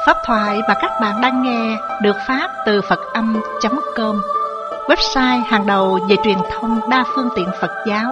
Pháp thoại mà các bạn đang nghe được phát từ Phật-âm.com, website hàng đầu về truyền thông đa phương tiện Phật giáo.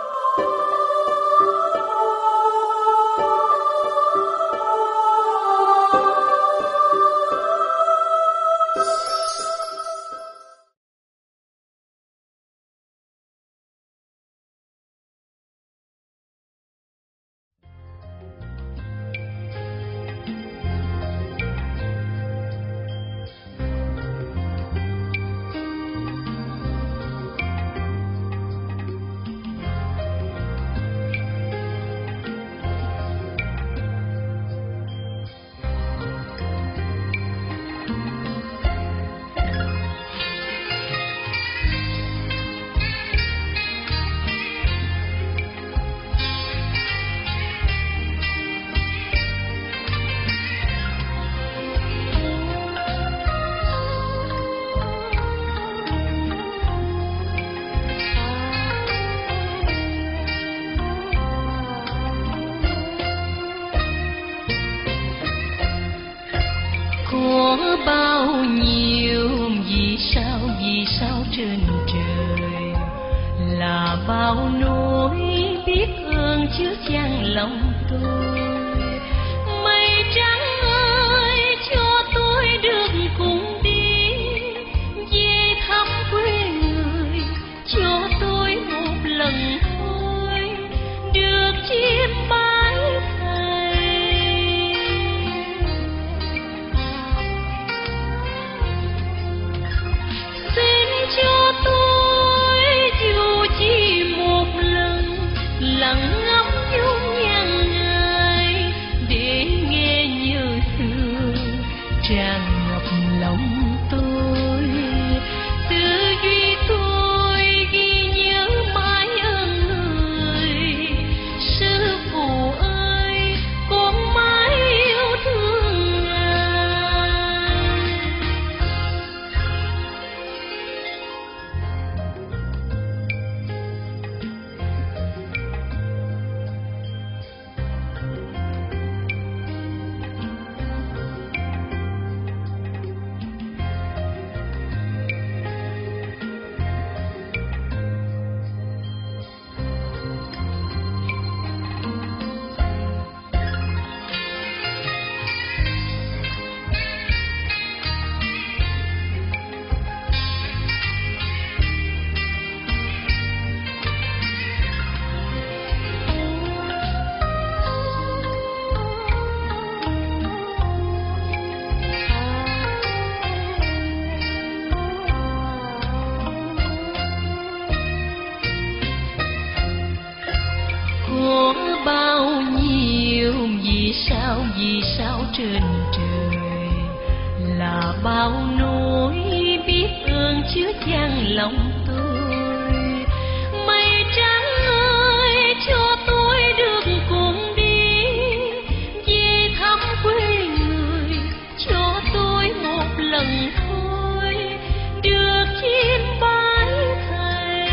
trên trời là bao nỗi biết ơn chứa chan lòng tôi. Mây trắng ơi cho tôi được cùng đi về thăm quê người, cho tôi một lần thôi được chiêm bái thầy. Xin cho tôi dù chỉ một lần lặng ngắm nhung nhàn ngày để nghe nhớ thương tràn ngập lòng tôi. Tư duy tôi ghi nhớ mãi ơn người sư phụ ơi, con mãi yêu thương ngài. Có bao nhiêu vì sao trên trời là bao nỗi biết ơn chứa chan lòng tôi. Mây trắng ơi cho tôi được cùng đi về thăm quê người, cho tôi một lần thôi được chiêm bái thầy.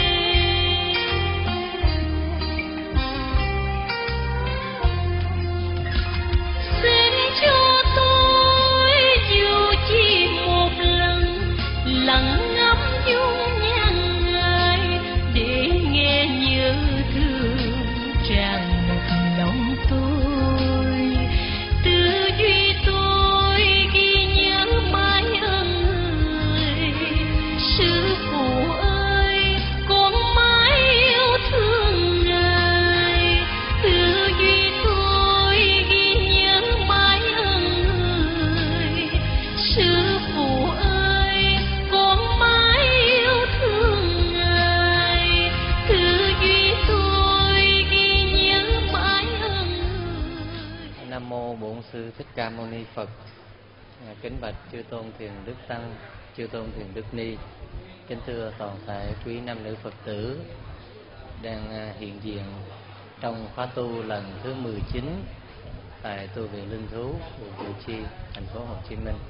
Xin cho tôi dù chỉ một lần lặng ngắm nhung nhàn ngày để nghe nhớ thương tràn ngập lòng tôi. Tư duy tôi ghi nhớ mãi ơn người sư phụ ơi, con mãi yêu thương ngài. Tư duy tôi ghi nhớ mãi ơn người sư phụ ơi, con mãi yêu thương ngài. Tư duy tôi ghi nhớ mãi ơn người. Nam mô Bổn Sư Thích Ca Mâu Ni Phật. Kính bạch chư tôn thiền đức tăng, chư tôn thiền đức ni, kính thưa toàn thể quý nam nữ Phật tử đang hiện diện trong khóa tu lần thứ 19 tại tu viện Linh Thú, quận Củ Chi, thành phố Hồ Chí Minh.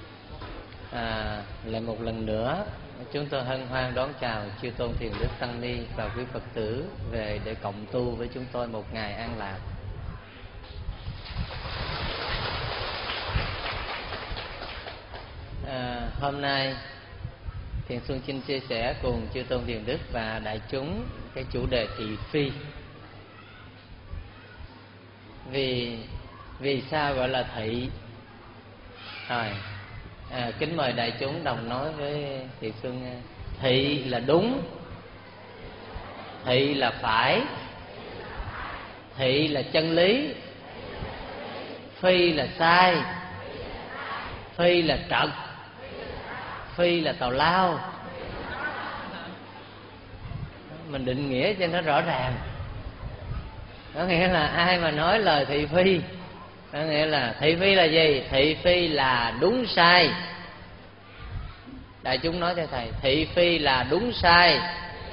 Lại một lần nữa chúng tôi hân hoan đón chào chư tôn thiền đức tăng ni và quý Phật tử về để cộng tu với chúng tôi một ngày an lạc. Hôm nay Thiền Xuân xin chia sẻ cùng chư tôn Thiền Đức và đại chúng cái chủ đề thị phi. Vì sao gọi là thị? Rồi, kính mời đại chúng đồng nói với Thiền Xuân. Thị là đúng, thị là phải, thị là chân lý, phi là sai, phi là trật, phi là tào lao. Mình định nghĩa cho nó rõ ràng. Có nghĩa là ai mà nói lời thị phi, có nghĩa là thị phi là gì? Thị phi là đúng sai. Đại chúng nói cho thầy, thị phi là đúng sai,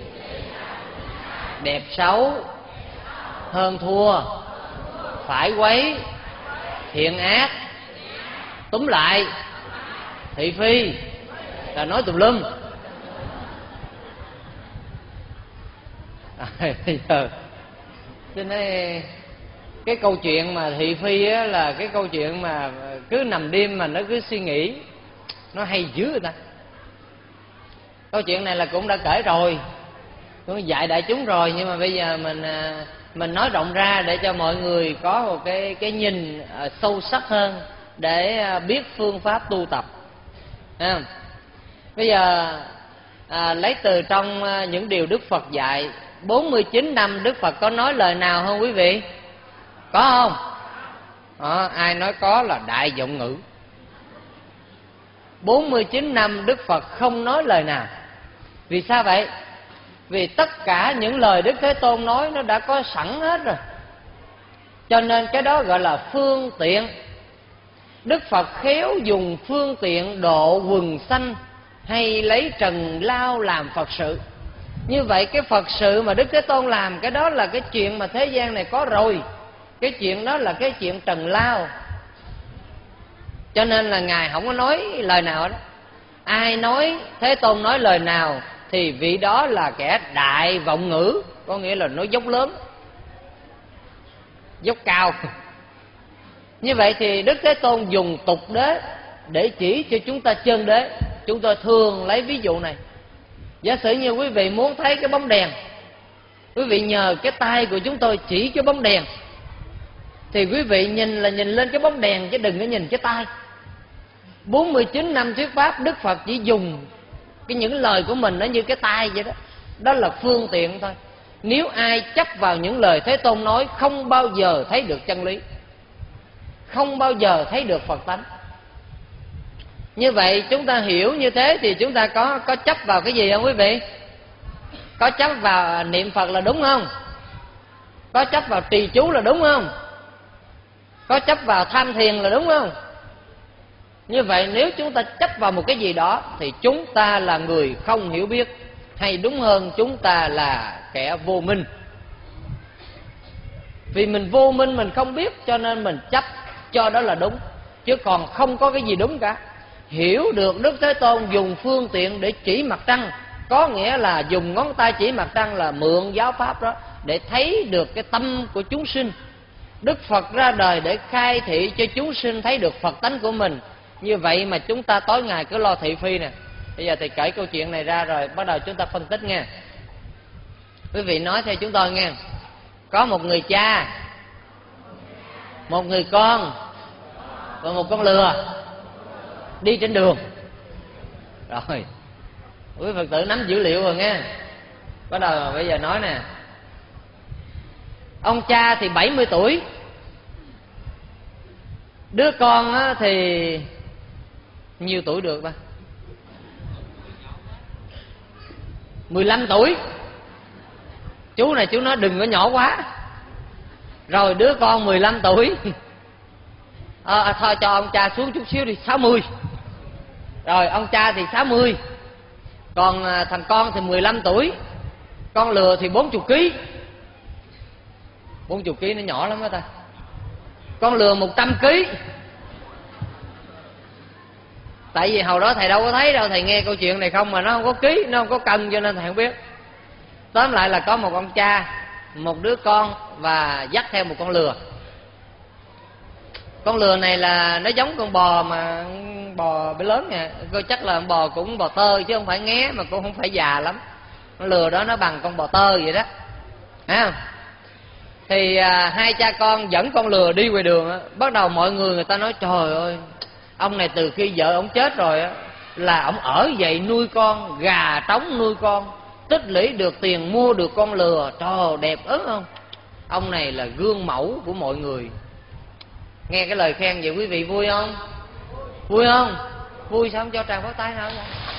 đẹp xấu, hơn thua, phải quấy, thiện ác. Túm lại, thị phi là nói tùm lum. Bây giờ cho nên cái câu chuyện mà thị phi á, là cái câu chuyện mà cứ nằm đêm mà nó cứ suy nghĩ, nó hay dữ người ta. Câu chuyện này là cũng đã kể rồi, cũng dạy đại chúng rồi, nhưng mà bây giờ mình nói rộng ra để cho mọi người có một cái nhìn sâu sắc hơn, để biết phương pháp tu tập. Bây giờ lấy từ trong những điều Đức Phật dạy, 49 năm Đức Phật có nói lời nào không quý vị? Có không? Ai nói có là đại vọng ngữ. 49 năm Đức Phật không nói lời nào. Vì sao vậy? Vì tất cả những lời Đức Thế Tôn nói nó đã có sẵn hết rồi. Cho nên cái đó gọi là phương tiện. Đức Phật khéo dùng phương tiện độ quần sanh, hay lấy trần lao làm Phật sự. Như vậy cái Phật sự mà Đức Thế Tôn làm, cái đó là cái chuyện mà thế gian này có rồi. Cái chuyện đó là cái chuyện trần lao. Cho nên là Ngài không có nói lời nào đó. Ai nói Thế Tôn nói lời nào thì vị đó là kẻ đại vọng ngữ, có nghĩa là nói dốc lớn, dốc cao. Như vậy thì Đức Thế Tôn dùng tục đế để chỉ cho chúng ta chân đế. Chúng tôi thường lấy ví dụ này. Giả sử như quý vị muốn thấy cái bóng đèn, quý vị nhờ cái tay của chúng tôi chỉ cái bóng đèn, thì quý vị nhìn là nhìn lên cái bóng đèn chứ đừng có nhìn cái tay. 49 năm thuyết pháp, Đức Phật chỉ dùng những lời của mình nó như cái tay vậy đó. Đó là phương tiện thôi. Nếu ai chấp vào những lời Thế Tôn nói, không bao giờ thấy được chân lý, không bao giờ thấy được Phật tánh. Như vậy chúng ta hiểu như thế thì chúng ta có chấp vào cái gì không quý vị? Có chấp vào niệm Phật là đúng không? Có chấp vào trì chú là đúng không? Có chấp vào tham thiền là đúng không? Như vậy nếu chúng ta chấp vào một cái gì đó thì chúng ta là người không hiểu biết, hay đúng hơn chúng ta là kẻ vô minh. Vì mình vô minh, mình không biết, cho nên mình chấp cho đó là đúng, chứ còn không có cái gì đúng cả. Hiểu được Đức Thế Tôn dùng phương tiện để chỉ mặt trăng, có nghĩa là dùng ngón tay chỉ mặt trăng, là mượn giáo pháp đó để thấy được cái tâm của chúng sinh. Đức Phật ra đời để khai thị cho chúng sinh thấy được Phật tánh của mình. Như vậy mà chúng ta tối ngày cứ lo thị phi nè. Bây giờ thì kể câu chuyện này ra rồi bắt đầu chúng ta phân tích nghe. Quý vị nói theo chúng tôi nghe. Có một người cha, một người con và một con lừa đi trên đường. Rồi quý Phật tử nắm dữ liệu rồi nghe. Bắt đầu bây giờ nói nè. Ông cha thì 70 tuổi, đứa con thì nhiêu tuổi được ta? 15 tuổi. Chú này chú nói đừng có nhỏ quá. Rồi đứa con 15 tuổi thôi cho ông cha xuống chút xíu đi, 60. Rồi ông cha thì 60. Còn thằng con thì 15 tuổi. Con lừa thì 40 kg. 40 kg nó nhỏ lắm đó ta. Con lừa 100 kg. Tại vì hồi đó thầy đâu có thấy đâu, thầy nghe câu chuyện này không mà nó không có ký, nó không có cân, cho nên thầy không biết. Tóm lại là có một ông cha, một đứa con và dắt theo một con lừa. Con lừa này là nó giống con bò mà bò bé lớn nè, coi chắc là con bò cũng bò tơ chứ không phải nghé, mà cũng không phải già lắm. Con lừa đó nó bằng con bò tơ vậy đó, thấy không? Thì hai cha con dẫn con lừa đi ngoài đường á, bắt đầu mọi người ta nói trời ơi, ông này từ khi vợ ông chết rồi á là ông ở vậy nuôi con, gà trống nuôi con, tích lũy được tiền mua được con lừa, trời ơi, đẹp ớt không? Ông này là gương mẫu của mọi người. Nghe cái lời khen vậy quý vị vui không? Vui không? Vui sao không cho tràng pháo tay nào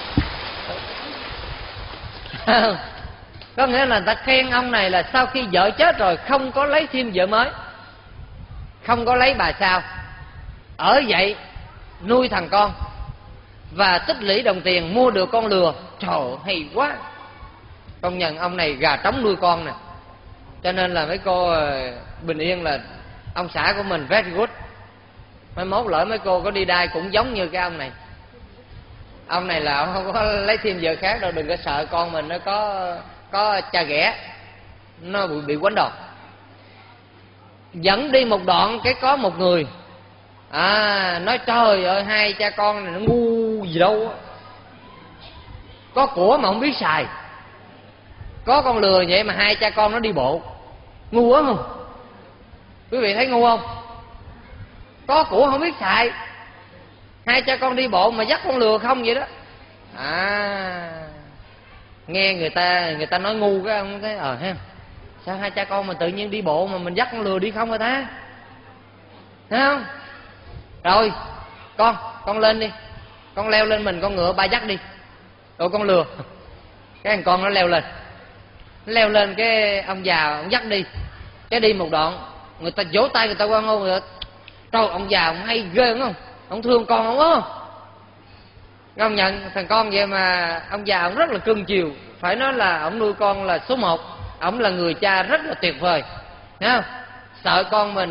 vậy? Có nghĩa là người ta khen ông này là sau khi vợ chết rồi không có lấy thêm vợ mới, không có lấy bà sao, ở vậy nuôi thằng con và tích lũy đồng tiền mua được con lừa. Trời ơi, hay quá. Công nhận ông này gà trống nuôi con nè. Cho nên là mấy cô bình yên là ông xã của mình very good. Mai mốt lỡ mấy cô có đi đai cũng giống như cái ông này. Ông này là ông không có lấy thêm vợ khác đâu. Đừng có sợ con mình nó có cha ghẻ, nó bị quánh đòn. Dẫn đi một đoạn cái có một người nói trời ơi, hai cha con này nó ngu gì đâu, có của mà không biết xài, có con lừa vậy mà hai cha con nó đi bộ, ngu quá không? Quý vị thấy ngu không? Có của không biết xài, hai cha con đi bộ mà dắt con lừa không vậy đó. Nghe người ta nói ngu, cái ông thấy ha, sao hai cha con mà tự nhiên đi bộ mà mình dắt con lừa đi không rồi ta, thấy không? Rồi con lên đi, con leo lên mình con ngựa ba dắt đi, rồi con lừa. Cái thằng con nó leo lên cái ông già ông dắt đi. Cái đi một đoạn người ta vỗ tay, người ta quan hô, người ta trời, ông già ông hay ghê đúng không, ông thương con không có. Công nhận thằng con vậy mà ông già ông rất là cưng chiều, phải nói là ông nuôi con là số 1. Ông là người cha rất là tuyệt vời, thấy không? Sợ con mình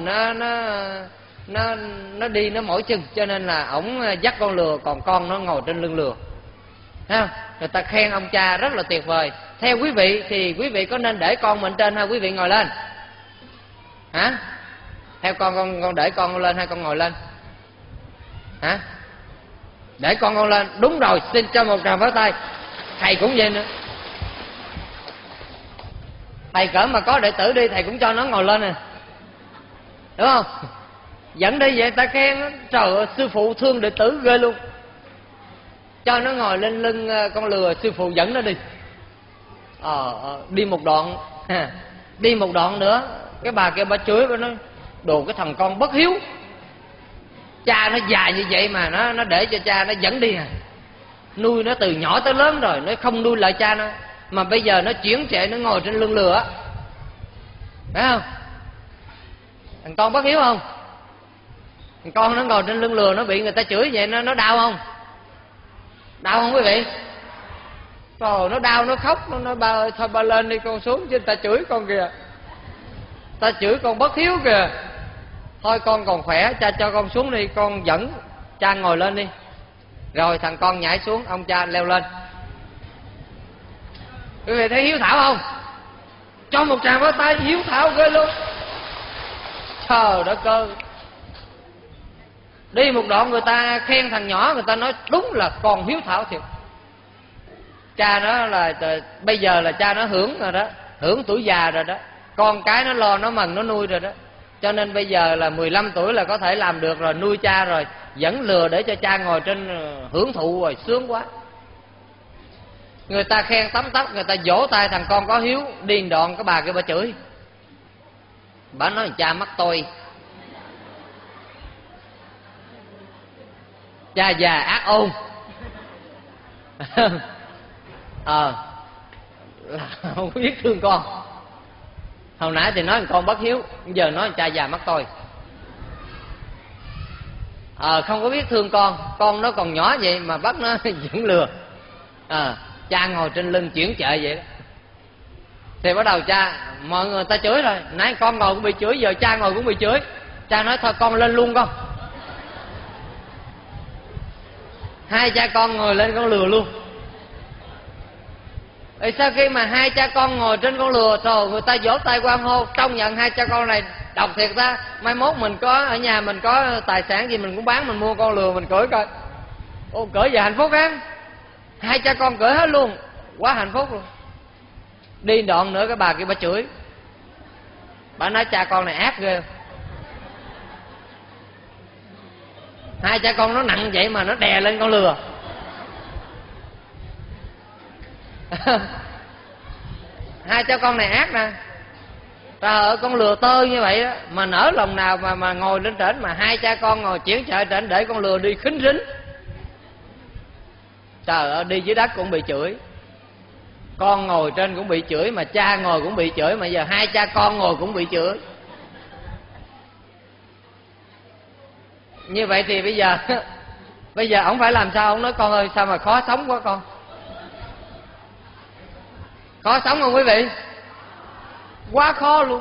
nó đi nó mỏi chân, cho nên là ổng dắt con lừa, còn con nó ngồi trên lưng lừa, thấy không? Người ta khen ông cha rất là tuyệt vời. Theo quý vị thì quý vị có nên để con mình trên hay quý vị ngồi lên? Hả? Theo con để con lên hay con ngồi lên? Hả? Để con lên. Đúng rồi, xin cho một tràng pháo tay. Thầy cũng vậy nữa. Thầy cỡ mà có đệ tử đi, thầy cũng cho nó ngồi lên nè, đúng không? Dẫn đi vậy ta khen đó. Trời ơi, sư phụ thương đệ tử ghê luôn, cho nó ngồi lên lưng con lừa, sư phụ dẫn nó đi. Đi một đoạn đi một đoạn nữa, cái bà kia bà chửi, bà nói đồ cái thằng con bất hiếu, cha nó già như vậy mà nó để cho cha nó dẫn đi nuôi nó từ nhỏ tới lớn rồi, nó không nuôi lại cha nó, mà bây giờ nó chuyển chạy, nó ngồi trên lưng lừa, phải không? Thằng con bất hiếu không? Thằng con nó ngồi trên lưng lừa, nó bị người ta chửi vậy, nó đau không? Đau không quý vị? Trời, nó đau, nó khóc, nó ba ơi thôi ba lên đi con xuống, chứ người ta chửi con kìa, ta chửi con bất hiếu kìa. Thôi con còn khỏe, cha cho con xuống đi, con dẫn cha ngồi lên đi. Rồi thằng con nhảy xuống, ông cha leo lên. Quý vị thấy hiếu thảo không? Cho một tràng pháo tay, hiếu thảo ghê luôn. Trời đất ơi. Đi một đoạn người ta khen thằng nhỏ, người ta nói đúng là con hiếu thảo thiệt. Cha nó là bây giờ là cha nó hưởng rồi đó, hưởng tuổi già rồi đó, con cái nó lo nó mần nó nuôi rồi đó, cho nên bây giờ là 15 tuổi là có thể làm được rồi, nuôi cha rồi, dẫn lừa để cho cha ngồi trên hưởng thụ rồi, sướng quá. Người ta khen tấm tắc, người ta vỗ tay thằng con có hiếu. Điên đoạn cái bà kia bà chửi, bà nói cha mắc tôi, cha già ác ôn. Là không biết thương con. Hồi nãy thì nói con bất hiếu, giờ nói cha già mắc tôi. Không có biết thương con nó còn nhỏ vậy mà bắt nó dẫn lừa. Cha ngồi trên lưng chuyển chợ vậy đó. Thì bắt đầu cha, mọi người ta chửi rồi, nãy con ngồi cũng bị chửi, giờ cha ngồi cũng bị chửi. Cha nói thôi con lên luôn con. Hai cha con ngồi lên con lừa luôn. Rồi sau khi mà hai cha con ngồi trên con lừa, rồi người ta vỗ tay hoan hô, công nhận hai cha con này độc thiệt ta. Mai mốt mình có ở nhà mình có tài sản gì mình cũng bán, mình mua con lừa mình cưỡi coi. Ô, cởi về hạnh phúc á. Hai cha con cởi hết luôn, quá hạnh phúc luôn. Đi đoạn nữa cái bà kia bà chửi, bà nói cha con này ác ghê. Hai cha con nó nặng vậy mà nó đè lên con lừa. Hai cha con này ác nè. Trời ơi, con lừa tơ như vậy đó mà nỡ lòng nào mà ngồi lên trển, mà hai cha con ngồi chuyển chợ trển để con lừa đi khính rính. Trời ơi, đi dưới đất cũng bị chửi, con ngồi trên cũng bị chửi, mà cha ngồi cũng bị chửi, mà giờ hai cha con ngồi cũng bị chửi. Như vậy thì bây giờ ổng phải làm sao? Ổng nói con ơi, sao mà khó sống quá con. Khó sống không quý vị? Quá khó luôn.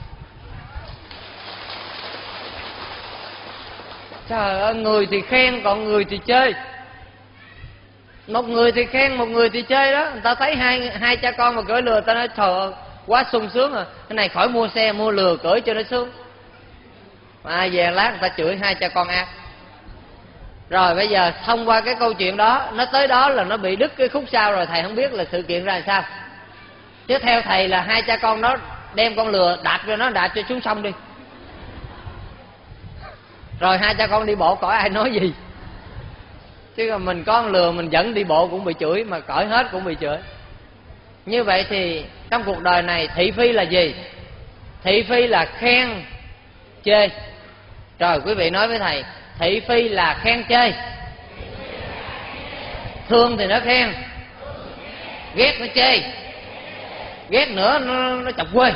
Trời ơi, người thì khen còn người thì chê. Một người thì khen, một người thì chê đó. Người ta thấy hai cha con mà cưỡi lừa, ta nói trời ơi, quá sung sướng rồi, cái này khỏi mua xe mua lừa cưỡi cho nó sướng. Mà ai về lát người ta chửi hai cha con ác. Rồi bây giờ thông qua cái câu chuyện đó, nó tới đó là nó bị đứt cái khúc sau rồi. Thầy không biết là sự kiện ra làm sao, chứ theo thầy là hai cha con đó đem con lừa đạp cho nó, đạp cho xuống sông đi. Rồi hai cha con đi bộ khỏi ai nói gì. Chứ mà mình có con lừa mình dẫn đi bộ cũng bị chửi, mà cởi hết cũng bị chửi. Như vậy thì trong cuộc đời này thị phi là gì? Thị phi là khen chê. Rồi quý vị nói với thầy, thị phi là khen chê. Thương thì nó khen, ghét nó chê, ghét nữa nó chọc quê,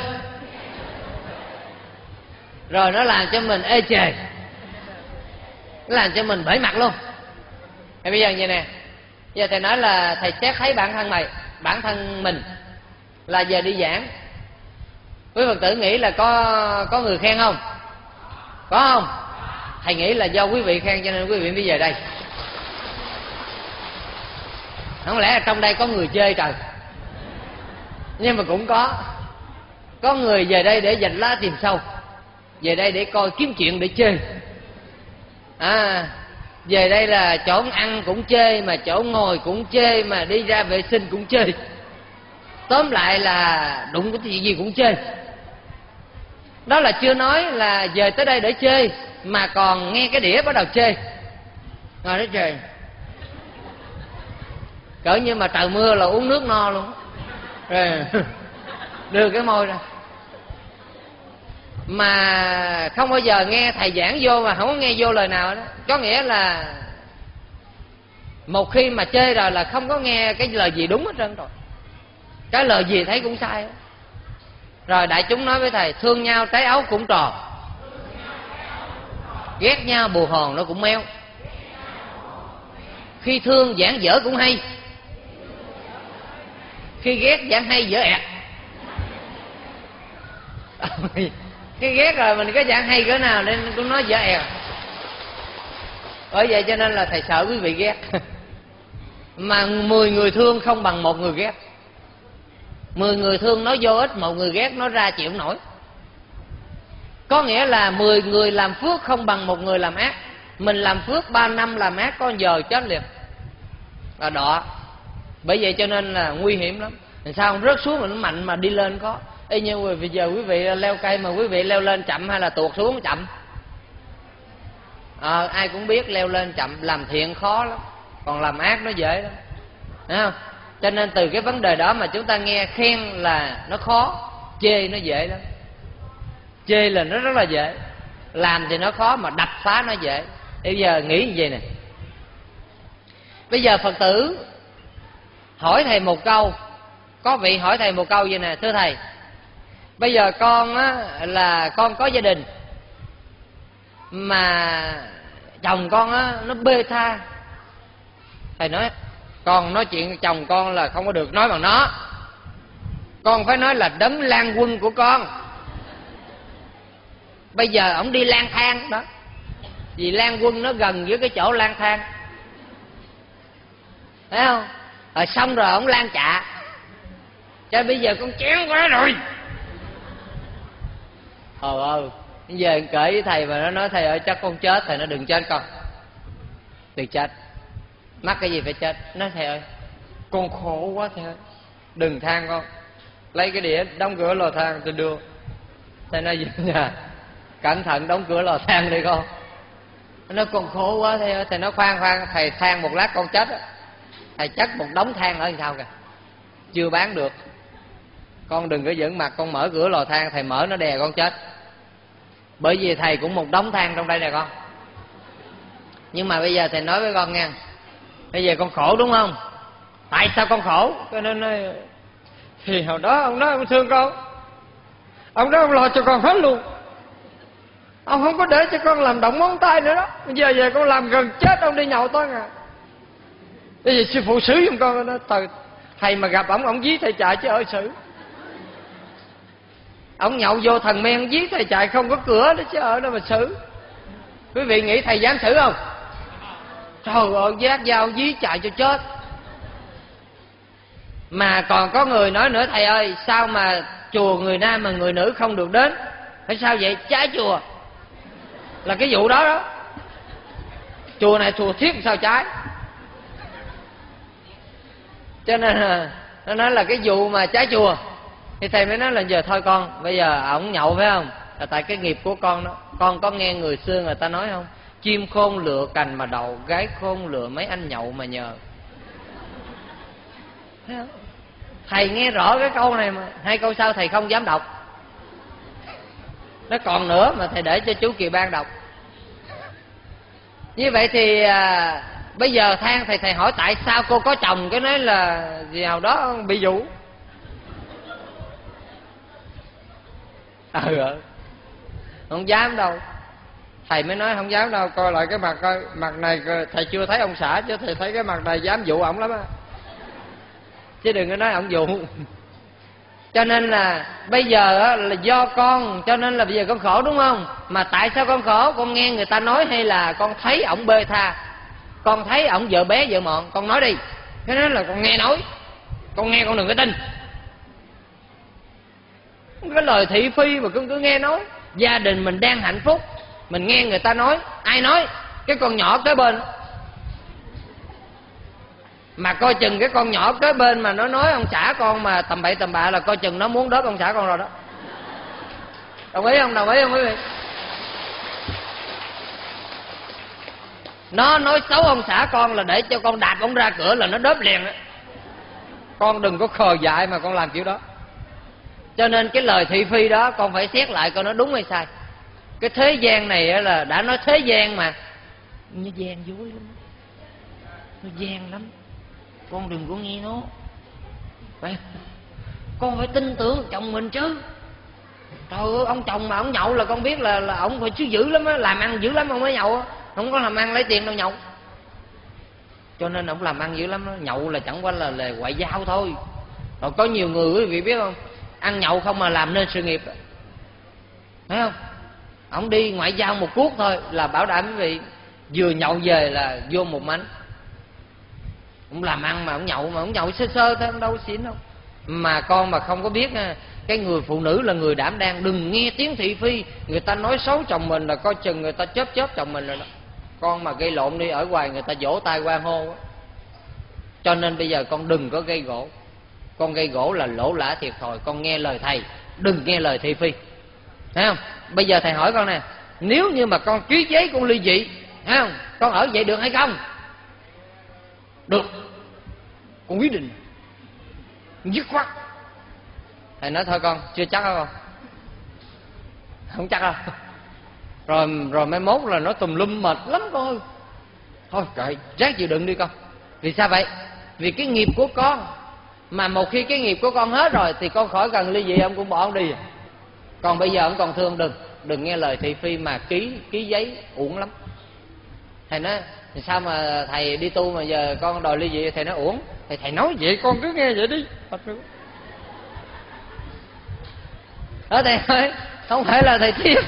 rồi nó làm cho mình ê chề, nó làm cho mình bể mặt luôn. Thì bây giờ như nè, giờ thầy nói là thầy xét thấy bản thân mình là giờ đi giảng, quý Phật tử nghĩ là có người khen không? Có không? Thầy nghĩ là do quý vị khen cho nên quý vị mới về đây. Không lẽ là trong đây có người chê trời? Nhưng mà cũng có người về đây để dành lá tìm sâu, về đây để coi kiếm chuyện để chê. Về đây là chỗ ăn cũng chê, mà chỗ ngồi cũng chê, mà đi ra vệ sinh cũng chê. Tóm lại là đụng cái gì cũng chê. Đó là chưa nói là về tới đây để chê, mà còn nghe cái đĩa bắt đầu chê. Ngồi đó trời, cỡ như mà trời mưa là uống nước no luôn. Rồi đưa cái môi ra, mà không bao giờ nghe thầy giảng vô mà không có nghe vô lời nào đó. Có nghĩa là một khi mà chê rồi là không có nghe cái lời gì đúng hết trơn rồi, cái lời gì thấy cũng sai hết. Rồi đại chúng nói với thầy, thương nhau trái áo cũng tròn, ghét nhau bù hòn nó cũng meo. Khi thương giảng dở cũng hay, khi ghét giảng hay dở ẹt. Khi ghét rồi mình có giảng hay cỡ nào nên cũng nói dở ẹt. Bởi vậy cho nên là thầy sợ quý vị ghét. Mà 10 người thương không bằng một người ghét. 10 người thương nói vô ích, một người ghét nói ra chịu nổi. Có nghĩa là 10 người làm phước không bằng một người làm ác. Mình làm phước 3 năm làm ác có giờ chết liền là đọa. Bởi vậy cho nên là nguy hiểm lắm. Làm sao không rớt xuống mà nó mạnh mà đi lên có. Ê, nhưng bây giờ quý vị leo cây mà quý vị leo lên chậm hay là tuột xuống chậm? Ai cũng biết leo lên chậm, làm thiện khó lắm, còn làm ác nó dễ lắm. Thấy không? Cho nên từ cái vấn đề đó mà chúng ta nghe khen là nó khó, chê nó dễ lắm. Chê là nó rất là dễ, làm thì nó khó, mà đập phá nó dễ. Bây giờ nghĩ như vậy nè, bây giờ Phật tử hỏi thầy một câu, có vị hỏi thầy một câu vậy nè: thưa thầy, bây giờ con á, là con có gia đình mà chồng con á, nó bê tha. Thầy nói con nói chuyện chồng con là không có được nói bằng nó, con phải nói là đấng lang quân của con. Bây giờ ổng đi lang thang đó, vì lang quân nó gần với cái chỗ lang thang, thấy không? Rồi xong rồi ổng lang chạ, cho bây giờ con chén quá rồi. Ơi, giờ kể với thầy mà nó nói thầy ơi chắc con chết, thầy nói đừng chết con, đừng chết. Mắc cái gì phải chết. Nói thầy ơi, con khổ quá thầy ơi, đừng than con. Lấy cái đĩa đóng cửa lò than tôi đưa. Thầy nói về nhà cẩn thận đóng cửa lò than đi con. Nó còn khổ quá thầy ơi. Thầy nói khoan, thầy than một lát con chết á. Thầy chất một đống than ở sao kìa, chưa bán được. Con đừng có giỡn mặt, con mở cửa lò than, thầy mở nó đè con chết. Bởi vì thầy cũng một đống than trong đây nè con. Nhưng mà bây giờ thầy nói với con nha, bây giờ con khổ đúng không? Tại sao con khổ? Cho nên nói, thì hồi đó ông nói ông thương con, ông nói ông lo cho con hết luôn, ông không có để cho con làm động ngón tay nữa đó. Bây giờ về con làm gần chết, ông đi nhậu tối ngày. Bây giờ sư phụ xử giùm con. Nó thầy mà gặp ông dí thầy chạy chứ ở xử. Ông nhậu vô thần men dí thầy chạy không có cửa đó chứ ở đâu mà xử. Quý vị nghĩ thầy dám xử không? Trời ơi, vác dao dí chạy cho chết. Mà còn có người nói nữa, thầy ơi sao mà chùa người nam mà người nữ không được đến? Phải sao vậy? Trái chùa. Là cái vụ đó đó. Chùa này chùa thiết sao trái. Cho nên là nó nói là cái vụ mà trái chùa. Thì thầy mới nói là giờ thôi con, bây giờ ổng nhậu phải không? Là tại cái nghiệp của con đó. Con có nghe người xưa người ta nói không? Chim khôn lựa cành mà đậu, gái khôn lựa mấy anh nhậu mà nhờ. Thầy nghe rõ cái câu này mà. 2 câu sau thầy không dám đọc. Nó còn nữa mà thầy để cho chú Kiều Ban đọc. Như vậy thì bây giờ than thầy hỏi tại sao cô có chồng, cái nói là gì nào đó bị dụ. Không dám đâu. Thầy mới nói không dám đâu, coi lại cái mặt coi, mặt này thầy chưa thấy ông xã chứ thầy thấy cái mặt này dám dụ ổng lắm á. Chứ đừng có nói ổng dụ. Cho nên là bây giờ là do con, cho nên là bây giờ con khổ đúng không? Mà tại sao con khổ? Con nghe người ta nói hay là con thấy ổng bê tha? Con thấy ổng vợ bé vợ mọn, con nói đi. Cái đó là con nghe nói, con nghe con đừng có tin. Cái lời thị phi mà con cứ nghe nói. Gia đình mình đang hạnh phúc, mình nghe người ta nói. Ai nói? Cái con nhỏ kế bên. Mà coi chừng cái con nhỏ kế bên mà nó nói ông xã con mà tầm bậy tầm bạ là coi chừng nó muốn đớp ông xã con rồi đó. Đồng ý không? Đồng ý không quý vị? Nó nói xấu ông xã con là để cho con đạp ông ra cửa là nó đớp liền đó. Con đừng có khờ dại mà con làm kiểu đó. Cho nên cái lời thị phi đó con phải xét lại coi nó đúng hay sai. Cái thế gian này là đã nói thế gian mà nó gian dối lắm, nó gian lắm. Con đừng có nghe nó. Con phải tin tưởng chồng mình chứ. Trời ơi, ông chồng mà ông nhậu là con biết là ông phải chứ dữ lắm á, làm ăn dữ lắm ông mới nhậu á. Không có làm ăn lấy tiền đâu nhậu. Cho nên ông làm ăn dữ lắm đó. Nhậu là chẳng qua là ngoại giao thôi. Rồi có nhiều người quý vị biết không, ăn nhậu không mà làm nên sự nghiệp, thấy không? Ông đi ngoại giao một cuốc thôi là bảo đảm quý vị vừa nhậu về là vô một mánh. Ông làm ăn mà ông nhậu sơ sơ thôi, ông đâu xỉn đâu. Mà con mà không có biết cái người phụ nữ là người đảm đang, đừng nghe tiếng thị phi. Người ta nói xấu chồng mình là coi chừng người ta chớp chồng mình rồi đó. Con mà gây lộn đi, ở ngoài người ta vỗ tay hoan hô đó. Cho nên bây giờ con đừng có gây gỗ. Con gây gỗ là lỗ lã thiệt thòi. Con nghe lời thầy, đừng nghe lời thị phi, thấy không? Bây giờ thầy hỏi con nè, nếu như mà con ký giấy con ly dị, thấy không, con ở vậy được hay không? Được. Con quyết định dứt khoát. Thầy nói thôi con, chưa chắc đâu con. Không chắc đâu. Rồi mai mốt là nó tùm lum mệt lắm con ơi. Thôi kệ, ráng chịu đựng đi con. Vì sao vậy? Vì cái nghiệp của con. Mà một khi cái nghiệp của con hết rồi thì con khỏi cần ly dị, ông cũng bỏ ông đi. Còn bây giờ ông còn thương, đừng nghe lời thị phi mà ký giấy uổng lắm. Thầy nói sao mà thầy đi tu mà giờ con đòi ly dị? Thầy nói uổng. Thầy nói vậy con cứ nghe vậy đi. Đó thầy nói không phải là thầy tiếc,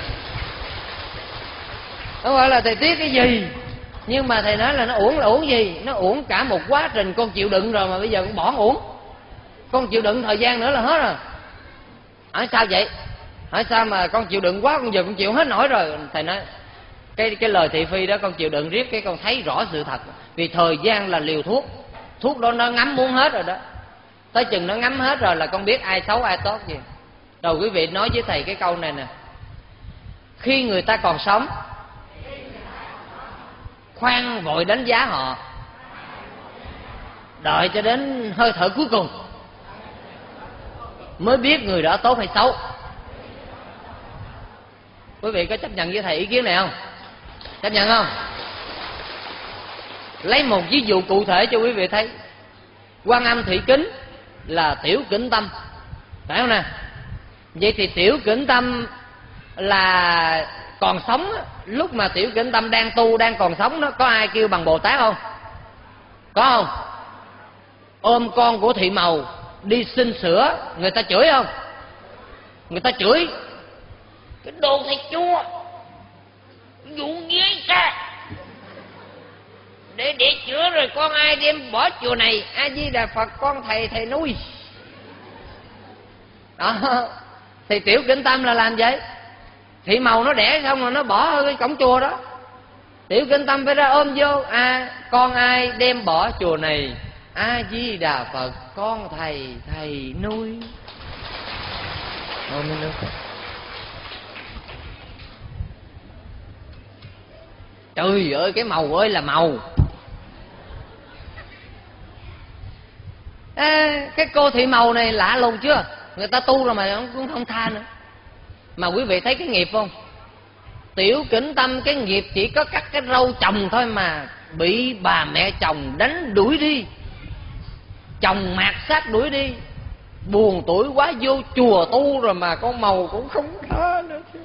không phải là thầy tiếc cái gì, nhưng mà thầy nói là nó uổng. Là uổng gì? Nó uổng cả một quá trình con chịu đựng rồi mà bây giờ con bỏ uổng. Con chịu đựng thời gian nữa là hết rồi. Hỏi sao vậy? Hỏi sao mà con chịu đựng quá, con giờ con chịu hết nổi rồi. Thầy nói cái lời thị phi đó con chịu đựng riết, cái con thấy rõ sự thật. Vì thời gian là liều thuốc, thuốc đó nó ngấm muốn hết rồi đó. Tới chừng nó ngấm hết rồi là con biết ai xấu ai tốt gì. Rồi quý vị nói với thầy cái câu này nè: khi người ta còn sống, khoan vội đánh giá họ, đợi cho đến hơi thở cuối cùng mới biết người đó tốt hay xấu. Quý vị có chấp nhận với thầy ý kiến này không? Chấp nhận không? Lấy một ví dụ cụ thể cho quý vị thấy. Quan Âm Thị Kính là Tiểu Kính Tâm, phải không nè? Vậy thì Tiểu Kính Tâm là còn sống, lúc mà Tiểu Kính Tâm đang tu, đang còn sống đó, có ai kêu bằng Bồ Tát không? Có không? Ôm con của Thị Màu đi xin sữa, người ta chửi không? Người ta chửi: cái đồ thầy chua, dụ nghĩa ra, để chữa rồi con ai đem bỏ chùa này, A Di Đà Phật con thầy nuôi. Đó, thì Tiểu Kính Tâm là làm vậy. Thị Màu nó đẻ xong rồi nó bỏ ở cái cổng chùa đó, Tiểu Kính Tâm phải ra ôm vô: con ai đem bỏ chùa này, A Di Đà Phật con thầy nuôi. Ôm nước. Trời ơi, cái Màu ơi là Màu. Cái cô Thị Màu này lạ lùng chưa? Người ta tu rồi mà cũng không tha nữa. Mà quý vị thấy cái nghiệp không? Tiểu Kính Tâm cái nghiệp chỉ có cắt cái râu chồng thôi mà bị bà mẹ chồng đánh đuổi đi, chồng mạt sát đuổi đi. Buồn tuổi quá vô chùa tu rồi mà con Màu cũng không tha nữa chứ.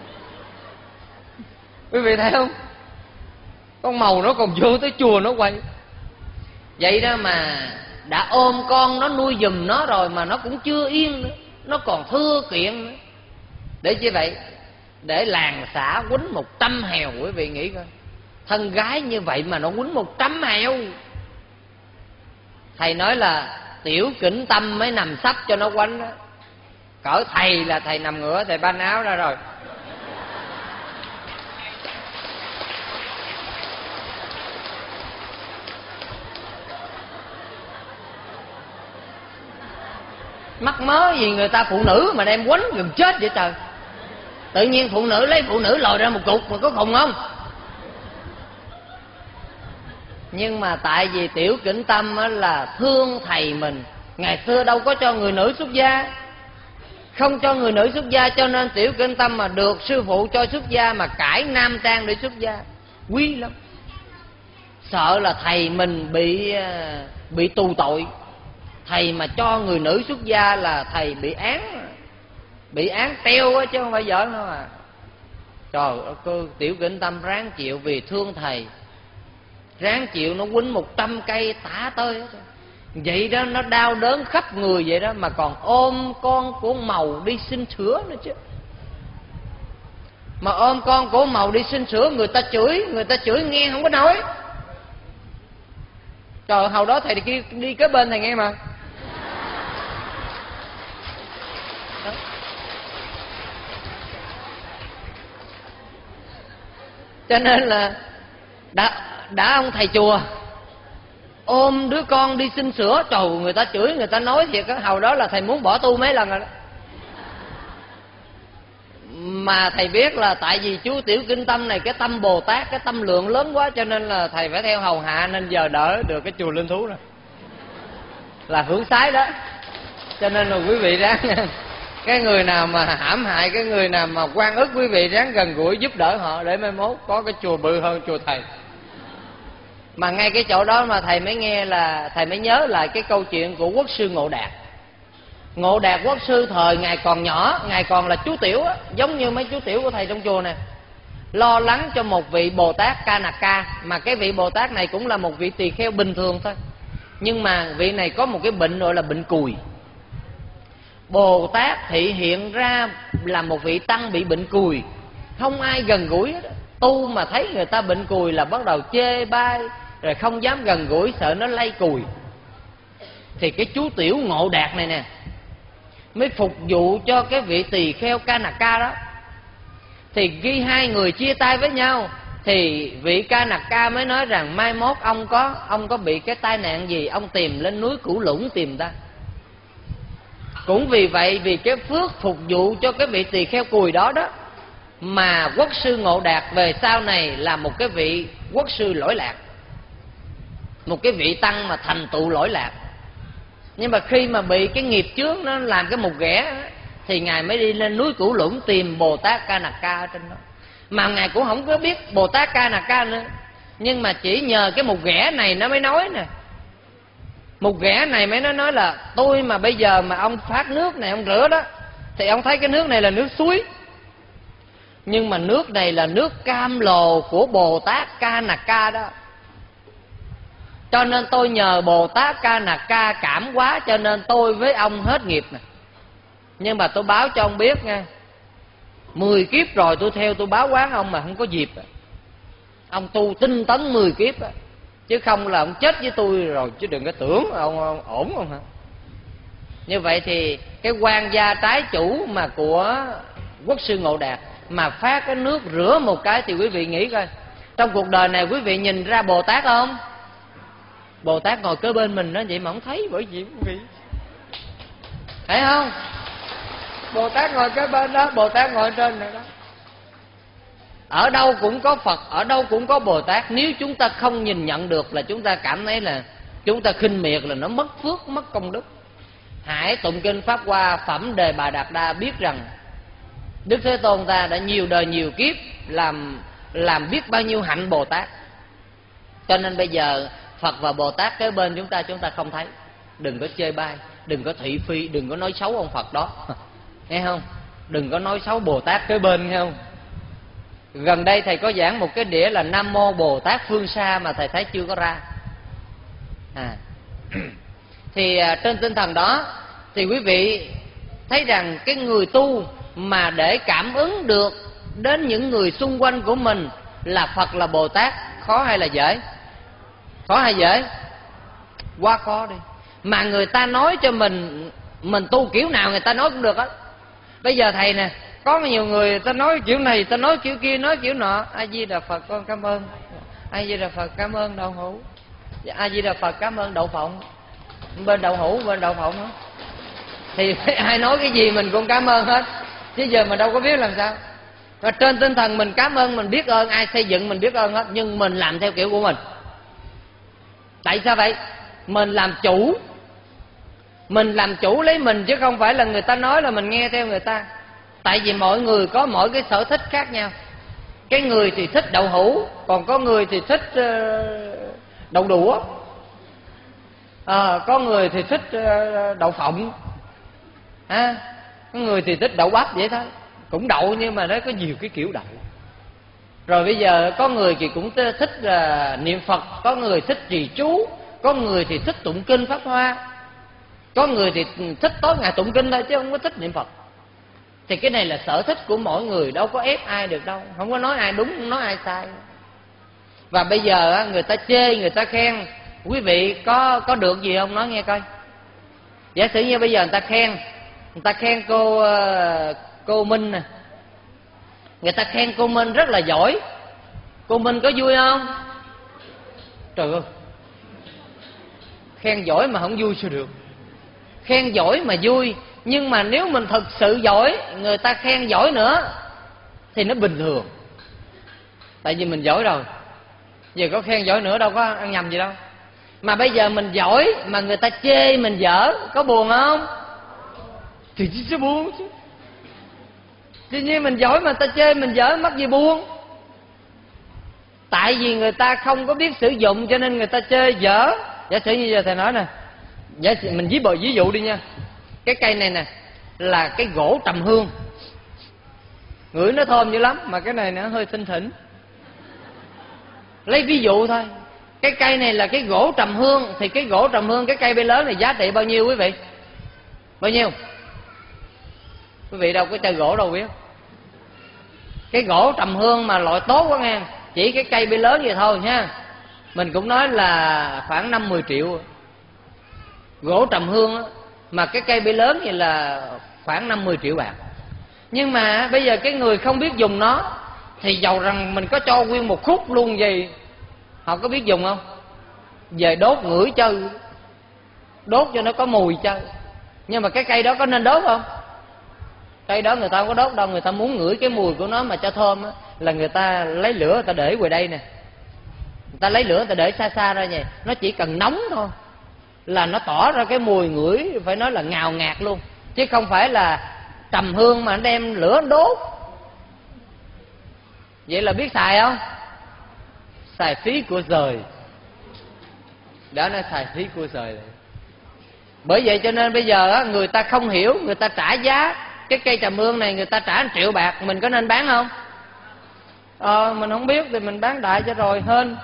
Quý vị thấy không? Con Màu nó còn vô tới chùa nó quay. Vậy đó mà đã ôm con nó nuôi giùm nó rồi mà nó cũng chưa yên nữa, nó còn thưa kiện nữa. Để chi vậy? Để làng xã quýnh 100 hèo. Quý vị nghĩ coi, thân gái như vậy mà nó quýnh 100 hèo. Thầy nói là Tiểu Kính Tâm mới nằm sắp cho nó quánh đó. Cỡ thầy là thầy nằm ngửa, thầy banh áo ra rồi. Mắc mớ gì người ta phụ nữ mà đem quánh gần chết vậy trời. Tự nhiên phụ nữ lấy phụ nữ lòi ra một cục mà có khùng không? Nhưng mà tại vì Tiểu Kính Tâm là thương thầy mình. Ngày xưa đâu có cho người nữ xuất gia, không cho người nữ xuất gia, cho nên Tiểu Kính Tâm mà được sư phụ cho xuất gia mà cải nam trang để xuất gia, quý lắm. Sợ là thầy mình bị tù tội. Thầy mà cho người nữ xuất gia là thầy bị án treo á, chứ không phải giỡn đâu mà. Trời ơi, cô Tiểu Kính Tâm ráng chịu vì thương thầy, ráng chịu, nó quýnh 100 cây tả tới hết. Vậy đó, nó đau đớn khắp người vậy đó, mà còn ôm con của Màu đi xin sữa nữa chứ. Mà ôm con của Màu đi xin sữa, người ta chửi nghe không có nói. Trời, hồi đó thầy đi kế bên thầy nghe mà. Đó. Cho nên là đã ông thầy chùa ôm đứa con đi xin sữa, trời, người ta chửi, người ta nói thiệt á. Hồi đó là thầy muốn bỏ tu mấy lần rồi đó. Mà thầy biết là tại vì chú Tiểu Kính Tâm này cái tâm Bồ Tát, cái tâm lượng lớn quá, cho nên là thầy phải theo hầu hạ, nên giờ đỡ được cái chùa Linh Thú rồi, là hưởng sái đó. Cho nên là quý vị ráng cái người nào mà hãm hại, cái người nào mà oan ức, quý vị ráng gần gũi giúp đỡ họ, để mai mốt có cái chùa bự hơn chùa thầy. Mà ngay cái chỗ đó mà thầy mới nhớ lại cái câu chuyện của Quốc sư Ngộ Đạt. Ngộ Đạt Quốc sư thời ngài còn nhỏ, ngài còn là chú tiểu á, giống như mấy chú tiểu của thầy trong chùa nè, lo lắng cho một vị Bồ Tát Kanaka. Mà cái vị Bồ Tát này cũng là một vị tỳ kheo bình thường thôi, nhưng mà vị này có một cái bệnh gọi là bệnh cùi. Bồ Tát thị hiện ra là một vị tăng bị bệnh cùi, không ai gần gũi hết. Tu mà thấy người ta bệnh cùi là bắt đầu chê bai, rồi không dám gần gũi, sợ nó lây cùi. Thì cái chú tiểu Ngộ Đạt này nè mới phục vụ cho cái vị tỳ kheo Kanaka đó. Thì khi hai người chia tay với nhau thì vị Kanaka mới nói rằng mai mốt ông có bị cái tai nạn gì, ông tìm lên núi Cửu Lũng tìm ta. Cũng vì vậy, vì cái phước phục vụ cho cái vị tỳ kheo cùi đó đó, mà quốc sư Ngộ Đạt về sau này là một cái vị quốc sư lỗi lạc, một cái vị tăng mà thành tựu lỗi lạc. Nhưng mà khi mà bị cái nghiệp chướng nó làm cái mục ghẻ thì ngài mới đi lên núi Cửu Lũng tìm Bồ Tát Kanaka ở trên đó. Mà ngài cũng không có biết Bồ Tát Kanaka nữa, nhưng mà chỉ nhờ cái mục ghẻ này nó mới nói nè. Mục ghẻ này mới nói là tôi mà bây giờ mà ông phát nước này ông rửa đó, thì ông thấy cái nước này là nước suối, nhưng mà nước này là nước cam lồ của Bồ Tát Kanaka đó. Cho nên tôi nhờ Bồ Tát Kanaka cảm hóa, cho nên tôi với ông hết nghiệp nè. Nhưng mà tôi báo cho ông biết nha, 10 kiếp rồi tôi theo tôi báo quán ông mà không có dịp. Ông tu tinh tấn 10 kiếp á, chứ không là ông chết với tôi rồi, chứ đừng có tưởng ông ổn không hả. Như vậy thì cái quan gia trái chủ mà của quốc sư Ngộ Đạt mà phát cái nước rửa một cái, thì quý vị nghĩ coi, trong cuộc đời này quý vị nhìn ra Bồ Tát không? Bồ Tát ngồi kế bên mình đó vậy mà không thấy, bởi vì quý vị thấy không? Bồ Tát ngồi kế bên đó, Bồ Tát ngồi trên này đó. Ở đâu cũng có Phật, ở đâu cũng có Bồ Tát. Nếu chúng ta không nhìn nhận được là chúng ta cảm thấy là chúng ta khinh miệt, là nó mất phước, mất công đức. Hãy tụng kinh Pháp Hoa Phẩm Đề Bà Đạt Đa biết rằng Đức Thế Tôn ta đã nhiều đời nhiều kiếp làm biết bao nhiêu hạnh Bồ Tát. Cho nên bây giờ Phật và Bồ Tát kế bên chúng ta không thấy. Đừng có chê bai, đừng có thị phi, đừng có nói xấu ông Phật đó, nghe không? Đừng có nói xấu Bồ Tát kế bên, nghe không? Gần đây thầy có giảng một cái đĩa là Nam Mô Bồ Tát Phương Xa mà thầy thấy chưa có ra. Thì trên tinh thần đó thì quý vị thấy rằng cái người tu mà để cảm ứng được đến những người xung quanh của mình là Phật là Bồ Tát, khó hay là dễ? Khó hay dễ? Quá khó đi. Mà người ta nói cho mình tu kiểu nào người ta nói cũng được á. Bây giờ thầy nè, có nhiều người ta nói kiểu này, ta nói kiểu kia, nói kiểu nọ. A Di Đà Phật con cảm ơn. A Di Đà Phật cảm ơn đậu hũ. A Di Đà Phật cảm ơn đậu phộng. Bên đậu hũ, bên đậu phộng đó. Thì ai nói cái gì mình cũng cảm ơn hết, chứ giờ mình đâu có biết làm sao. Và trên tinh thần mình cảm ơn, mình biết ơn, ai xây dựng mình biết ơn hết, nhưng mình làm theo kiểu của mình. Tại sao vậy? Mình làm chủ. Mình làm chủ lấy mình, chứ không phải là người ta nói là mình nghe theo người ta. Tại vì mỗi người có mỗi cái sở thích khác nhau. Cái người thì thích đậu hũ, còn có người thì thích đậu đũa, có người thì thích đậu phộng, có người thì thích đậu bắp, vậy thôi. Cũng đậu nhưng mà nó có nhiều cái kiểu đậu. Rồi bây giờ có người thì cũng thích niệm Phật, có người thích trì chú, có người thì thích tụng kinh Pháp Hoa, có người thì thích tối ngày tụng kinh thôi chứ không có thích niệm Phật. Thì cái này là sở thích của mỗi người, đâu có ép ai được đâu, không có nói ai đúng, không nói ai sai. Và bây giờ người ta chê, người ta khen, quý vị có được gì không? Nói nghe coi. Giả sử như bây giờ người ta khen cô Minh nè, người ta khen cô Minh rất là giỏi, cô Minh có vui không? Trời ơi, khen giỏi mà không vui sao được? Khen giỏi mà vui, nhưng mà nếu mình thật sự giỏi, người ta khen giỏi nữa thì nó bình thường. Tại vì mình giỏi rồi, giờ có khen giỏi nữa đâu có ăn nhầm gì đâu. Mà bây giờ mình giỏi mà người ta chê mình dở, có buồn không? Thì sẽ buồn chứ. Tuy nhiên mình giỏi mà người ta chê mình dở, mắc gì buồn? Tại vì người ta không có biết sử dụng cho nên người ta chê dở. Giả sử như giờ thầy nói nè, mình ví dụ đi nha. Cái cây này nè là cái gỗ trầm hương, ngửi nó thơm dữ lắm, mà cái này nó hơi thinh thỉnh. Lấy ví dụ thôi. Cái cây này là cái gỗ trầm hương, thì cái gỗ trầm hương, cái cây bê lớn này giá trị bao nhiêu quý vị? Bao nhiêu? Quý vị đâu có chơi gỗ đâu biết. Cái gỗ trầm hương mà loại tốt quá nghe, chỉ cái cây bê lớn vậy thôi nha, mình cũng nói là khoảng 5-10 triệu. Gỗ trầm hương á, mà cái cây bê lớn vậy là khoảng 5-10 triệu bạc. Nhưng mà bây giờ cái người không biết dùng nó thì dầu rằng mình có cho nguyên một khúc luôn vậy, họ có biết dùng không? Về đốt ngửi chơi, đốt cho nó có mùi chơi. Nhưng mà cái cây đó có nên đốt không? Cây đó người ta không có đốt đâu. Người ta muốn ngửi cái mùi của nó mà cho thơm á, là người ta lấy lửa người ta để ngoài đây nè. Người ta lấy lửa người ta để xa xa ra vậy. Nó chỉ cần nóng thôi là nó tỏ ra cái mùi ngửi phải nói là ngào ngạt luôn. Chứ không phải là trầm hương mà nó đem lửa đốt. Vậy là biết xài không? Xài phí của trời. Đó nó xài phí của trời. Bởi vậy cho nên bây giờ á, người ta không hiểu, người ta trả giá cái cây trầm hương này, người ta trả 1 triệu bạc, mình có nên bán không? Mình không biết thì mình bán đại cho rồi hên.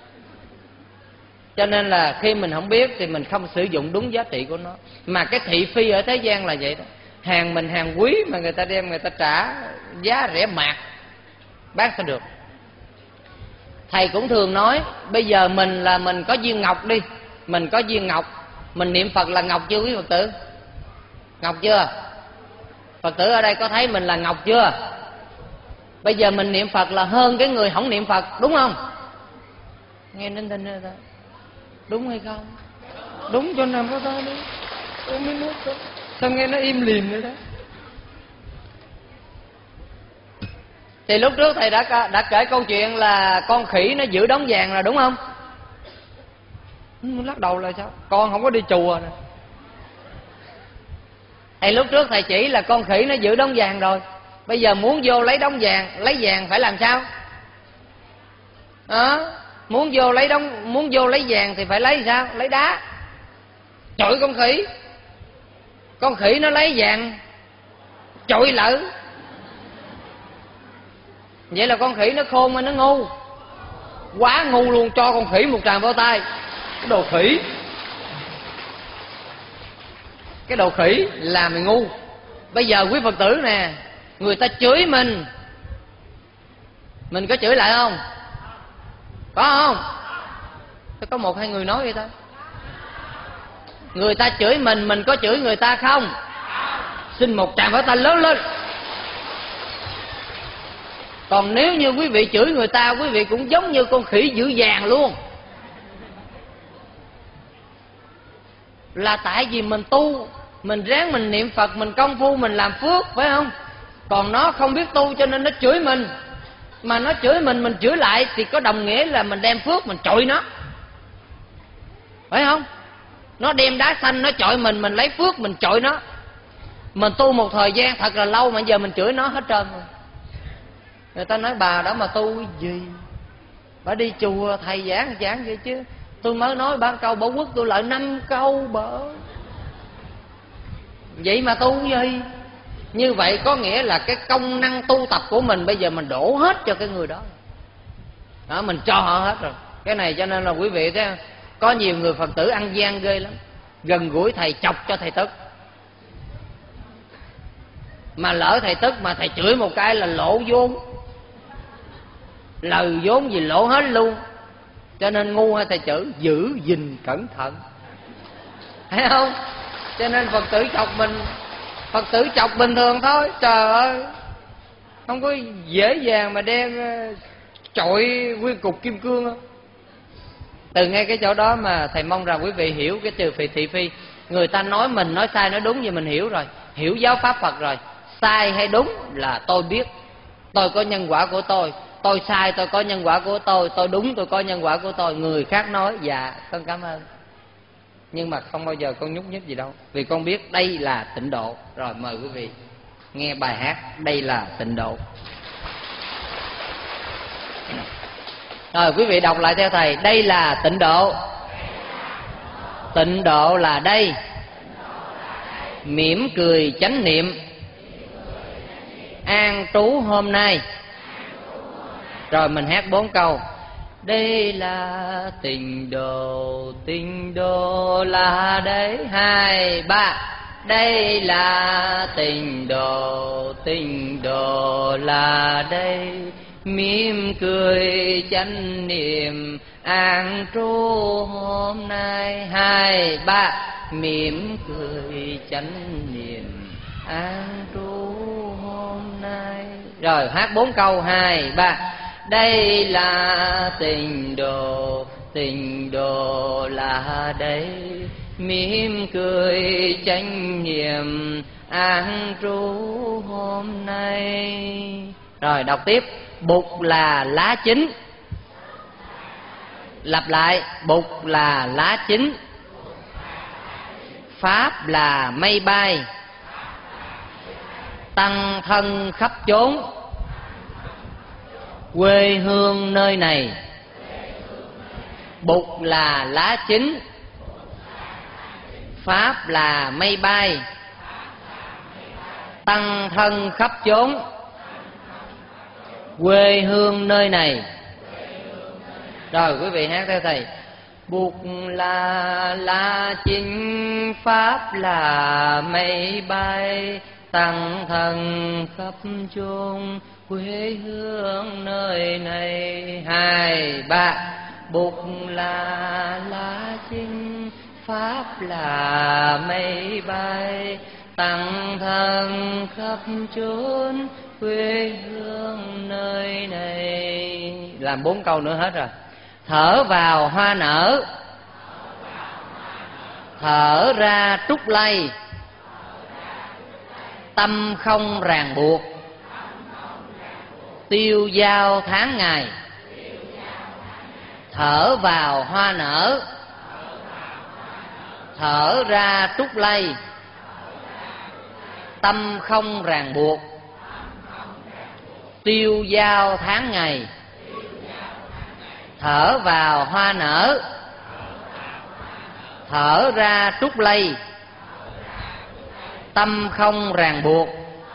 Cho nên là khi mình không biết thì mình không sử dụng đúng giá trị của nó. Mà cái thị phi ở thế gian là vậy đó. Hàng mình hàng quý mà người ta đem người ta trả giá rẻ mạt, bán sao được. Thầy cũng thường nói, bây giờ mình là mình có viên ngọc đi, mình có viên ngọc, mình niệm Phật là ngọc chưa quý Phật tử? Ngọc chưa? Phật tử ở đây có thấy mình là ngọc chưa? Bây giờ mình niệm Phật là hơn cái người không niệm Phật, đúng không? Nghe nín thinh ra. Đúng hay không? Đúng cho nằm có tay đi. Mới nói sao nghe nó im lìm vậy đó. Thì lúc trước thầy đã kể câu chuyện là con khỉ nó giữ đống vàng rồi, đúng không? Lắc đầu là sao? Con không có đi chùa nè. Thì lúc trước thầy chỉ là con khỉ nó giữ đống vàng rồi. Bây giờ muốn vô lấy đống vàng, lấy vàng phải làm sao? Muốn vô lấy vàng thì phải lấy sao? Lấy đá. Chọi con khỉ. Con khỉ nó lấy vàng chọi lỡ. Vậy là con khỉ nó khôn hay nó ngu? Quá ngu luôn, cho con khỉ một tràng vào tay. Cái đồ khỉ. Cái đồ khỉ là mày ngu. Bây giờ quý Phật tử nè, người ta chửi mình có chửi lại không? Có không? Có 1-2 người nói vậy thôi. Người ta chửi mình có chửi người ta không? Xin một tràng pháo tay lớn lên. Còn nếu như quý vị chửi người ta, quý vị cũng giống như con khỉ giữ vàng luôn. Là tại vì mình tu, mình ráng mình niệm Phật, mình công phu, mình làm phước, phải không? Còn nó không biết tu cho nên nó chửi mình. Mà nó chửi mình chửi lại thì có đồng nghĩa là mình đem phước mình chọi nó, phải không? Nó đem đá xanh nó chọi mình lấy phước mình chọi nó. Mình tu một thời gian thật là lâu mà giờ mình chửi nó hết trơn rồi. Người ta nói bà đó mà tu cái gì? Bà đi chùa thầy giảng vậy chứ. Tôi mới nói 3 câu Bảo Quốc tôi lại 5 câu bở. Vậy mà tu gì? Như vậy có nghĩa là cái công năng tu tập của mình bây giờ mình đổ hết cho cái người đó. Đó, mình cho họ hết rồi. Cái này cho nên là quý vị thấy không? Có nhiều người Phật tử ăn gian ghê lắm. Gần gũi thầy chọc cho thầy tức. Mà lỡ thầy tức mà thầy chửi một cái là lộ vốn. Lời vốn gì lộ hết luôn. Cho nên ngu hay thầy chửi giữ gìn cẩn thận, thấy không? Cho nên Phật tử chọc mình, Phật tử chọc bình thường thôi. Trời ơi, không có dễ dàng mà đem chọi nguyên cục kim cương không? Từ ngay cái chỗ đó mà thầy mong rằng quý vị hiểu cái từ thị phi. Người ta nói mình nói sai nói đúng gì mình hiểu rồi, hiểu giáo pháp Phật rồi. Sai hay đúng là tôi biết, tôi có nhân quả của tôi sai tôi có nhân quả của tôi đúng tôi có nhân quả của tôi. Người khác nói dạ con cảm ơn, nhưng mà không bao giờ con nhúc nhích gì đâu, vì con biết đây là tịnh độ. Rồi mời quý vị nghe bài hát Đây Là Tịnh Độ. Rồi quý vị đọc lại theo thầy. Đây là tịnh độ. Tịnh độ là đây. Mỉm cười chánh niệm. An trú hôm nay. Rồi mình hát 4 câu. Đây là tịnh độ là đây. 2, 3. Đây là tịnh độ là đây. Mỉm cười chánh niệm an trú hôm nay. 2, 3. Mỉm cười chánh niệm an trú hôm Rồi hát 4 câu, 2, 3. Đây là tình đồ là đây, mỉm cười chánh niệm an trú hôm nay. Rồi đọc tiếp. Bụt là lá chín. Lặp lại. Bụt là lá chín. Pháp là mây bay. Tăng thân khắp chốn. Quê hương nơi này. Bụt là lá chín. Pháp là mây bay. Tăng thân khắp chốn. Quê hương nơi này. Rồi quý vị hát theo thầy. Bụt là lá chín. Pháp là mây bay. Tăng thân khắp chốn. Quê hương nơi này. 2, 3. Bụt là lá chín. Pháp là mây bay. Tăng thân khắp chốn. Quê hương nơi này. Làm 4 câu nữa hết rồi. Thở vào hoa nở. Thở ra trúc lây. Tâm không ràng buộc. Tiêu dao tháng ngày. Thở vào hoa nở. Thở ra trúc lây. Tâm không ràng buộc. Tiêu dao tháng ngày. Thở vào hoa nở. Thở ra trúc lây. Tâm không ràng buộc.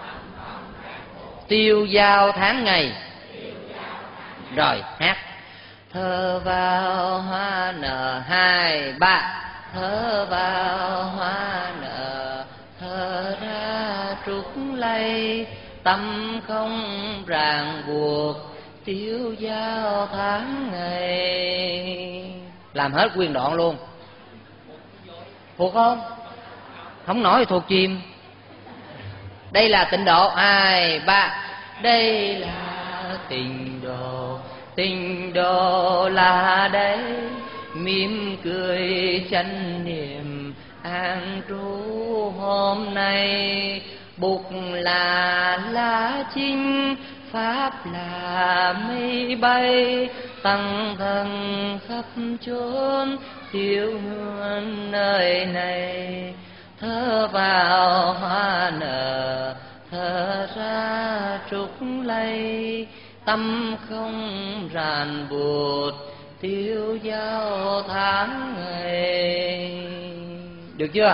Tiêu dao tháng ngày. Rồi hát. Thở vào hoa nở. 2, 3. Thở vào hoa nở. Thở ra trúc lây. Tâm không ràng buộc. Tiêu dao tháng ngày. Làm hết nguyên đoạn luôn. Thuộc không? Không nói thì thuộc chìm. Đây là tịnh độ. 2, 3. Đây là tịnh độ. Tịnh độ là đây, mỉm cười chánh niệm an trú hôm nay. Bụt là lá chín. Pháp là mây bay. Tăng thân khắp chốn. Tiêu hương nơi này. Thở vào hoa nở. Thở ra trúc lây. Tâm không ràng buộc. Tiêu dao tháng ngày. Được chưa?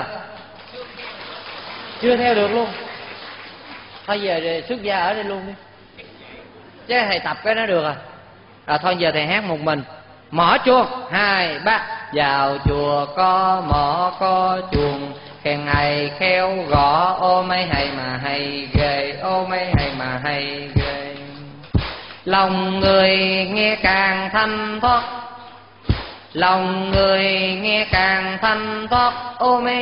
Chưa theo được luôn. Thôi giờ xuất gia ở đây luôn đi, chứ thầy tập cái nó được à. Thôi giờ thầy hát một mình. Mỏ chuông. 2, 3. Vào chùa có mỏ có chuông. Khen ngày khéo gõ. Ô mấy hay mà hay ghê. Ô mấy hay mà hay ghê. Lòng người nghe càng thanh thoát. Lòng người nghe càng thanh thoát. Ô mấy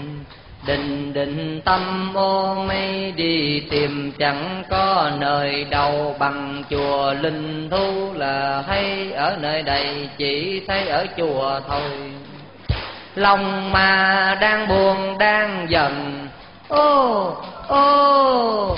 định tâm. Ô mấy đi tìm chẳng có nơi đâu bằng chùa Linh Thu. Là thấy ở nơi đây chỉ thấy ở chùa thôi. Lòng mà đang buồn đang giận. Ô ô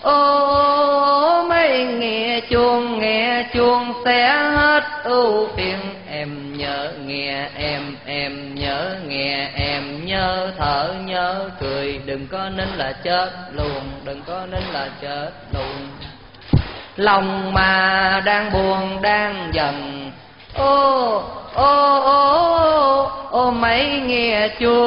ô mấy nghe chuông sẽ hết ưu phiền. Em nhớ nghe em nhớ nghe em nhớ thở nhớ cười. Đừng có nín là chết luôn. Đừng có nín là chết luôn. Lòng mà đang buồn đang giận. Ô ô ô ô mấy nghe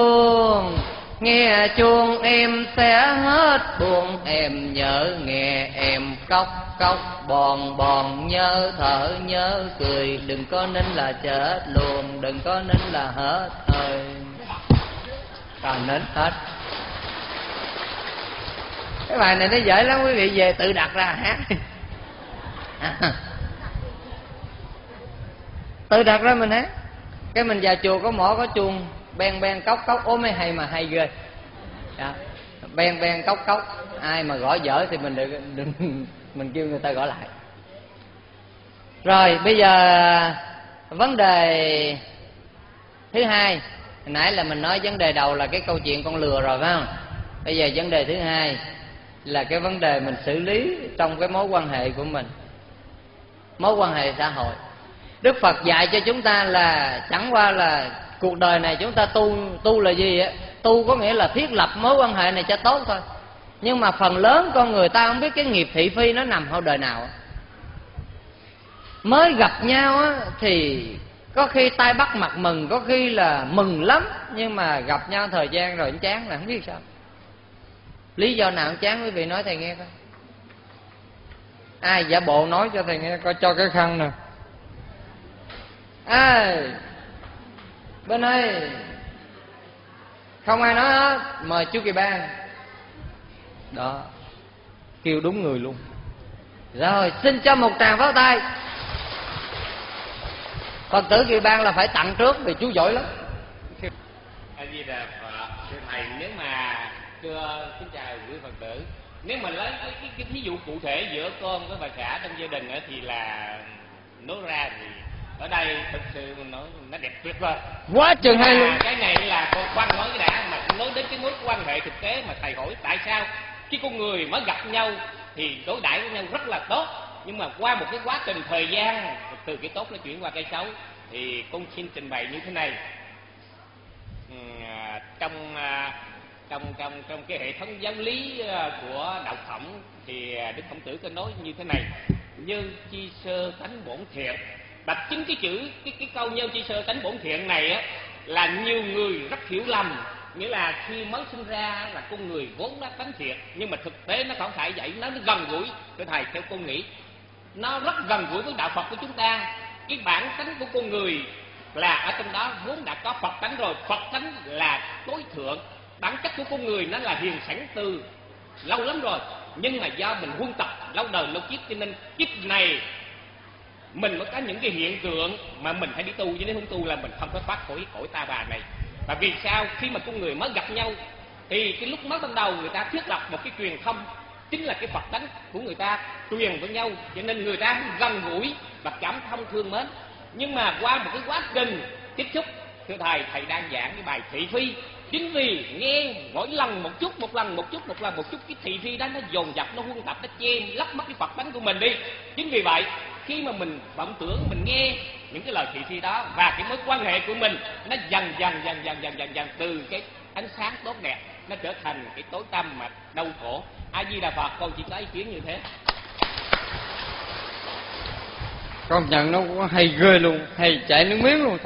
chuông em sẽ hết buồn. Em nhớ nghe em cốc cốc bòn bòn nhớ thở nhớ cười. Đừng có nín là chết luôn. Đừng có nín là hết hơi. Còn nín hết. Cái bài này nó dễ lắm quý vị, về tự đặt ra hát. Tự đặt ra mình hát. Cái mình vào chùa có mỏ có chuông. Ben ben cốc cốc. Ố mấy hay mà hay ghê. Đó. Ben ben cốc cốc. Ai mà gõ dở thì mình mình kêu người ta gõ lại. Rồi bây giờ vấn đề thứ hai, hồi nãy là mình nói vấn đề đầu là cái câu chuyện con lừa rồi phải không? Bây giờ vấn đề thứ hai là cái vấn đề mình xử lý trong cái mối quan hệ của mình, mối quan hệ xã hội. Đức Phật dạy cho chúng ta là chẳng qua là cuộc đời này chúng ta tu là gì á? Tu có nghĩa là thiết lập mối quan hệ này cho tốt thôi. Nhưng mà phần lớn con người ta không biết cái nghiệp thị phi nó nằm ở đời nào. Mới gặp nhau á thì có khi tai bắt mặt mừng, có khi là mừng lắm, nhưng mà gặp nhau thời gian rồi chán là không biết sao. Lý do nào chán quý vị nói thầy nghe coi. Ai giả bộ nói cho thầy nghe coi, cho cái khăn nè. Bên đây không ai nói hết, mời chú Kỳ Ban. Đó, kêu đúng người luôn. Rồi xin cho một tràng pháo tay. Phật tử Kỳ Ban là phải tặng trước vì chú giỏi lắm. A Di Đà Phật. Thưa thầy, nếu mà kính chào quý Phật tử, nếu mà lấy cái thí dụ cụ thể giữa con với bà xã trong gia đình thì là nói ra thì ở đây thực sự mình nói nó đẹp tuyệt vời, quá chừng hay luôn. Cái này là con Quang nói cái đã, mà nói đến cái mối quan hệ thực tế mà thầy hỏi tại sao khi con người mới gặp nhau thì đối đãi với nhau rất là tốt, nhưng mà qua một cái quá trình thời gian từ cái tốt nó chuyển qua cái xấu, thì con xin trình bày như thế này. Trong cái hệ thống giáo lý của đạo Khổng thì Đức Khổng Tử có nói như thế này: nhân chi sơ tánh bổn thiện. Bạch chính cái chữ cái câu nhân chi sơ tánh bổn thiện này á, là nhiều người rất hiểu lầm, nghĩa là khi mới sinh ra là con người vốn đã tánh thiện, nhưng mà thực tế nó không phải vậy, nó gần gũi. Thưa thầy, theo con nghĩ nó rất gần gũi với đạo Phật của chúng ta. Cái bản tánh của con người là ở trong đó vốn đã có Phật tánh rồi. Phật tánh là tối thượng. Bản chất của con người nó là hiền sẵn từ lâu lắm rồi, nhưng mà do mình huân tập lâu đời lâu kiếp, cho nên kiếp này mình mới có những cái hiện tượng mà mình phải đi tu, chứ nếu không tu là mình không có thoát khỏi cõi ta bà này. Và vì sao khi mà con người mới gặp nhau thì cái lúc mới ban đầu người ta thiết lập một cái truyền thông, chính là cái Phật tánh của người ta truyền với nhau, cho nên người ta gần gũi và cảm thông thương mến. Nhưng mà qua một cái quá trình tiếp xúc, thưa thầy đang giảng cái bài thị phi. Chính vì nghe mỗi lần một chút, cái thị phi đó nó dồn dập, nó huân tập, nó che lấp mất cái Phật tánh của mình đi. Chính vì vậy khi mà mình vọng tưởng, mình nghe những cái lời thị phi đó, và cái mối quan hệ của mình nó dần dần từ cái ánh sáng tốt đẹp nó trở thành cái tối tăm mà đau khổ. A Di Đà Phật, con chỉ có ý kiến như thế. Công nhận nó cũng hay ghê luôn, hay chảy nước miếng luôn.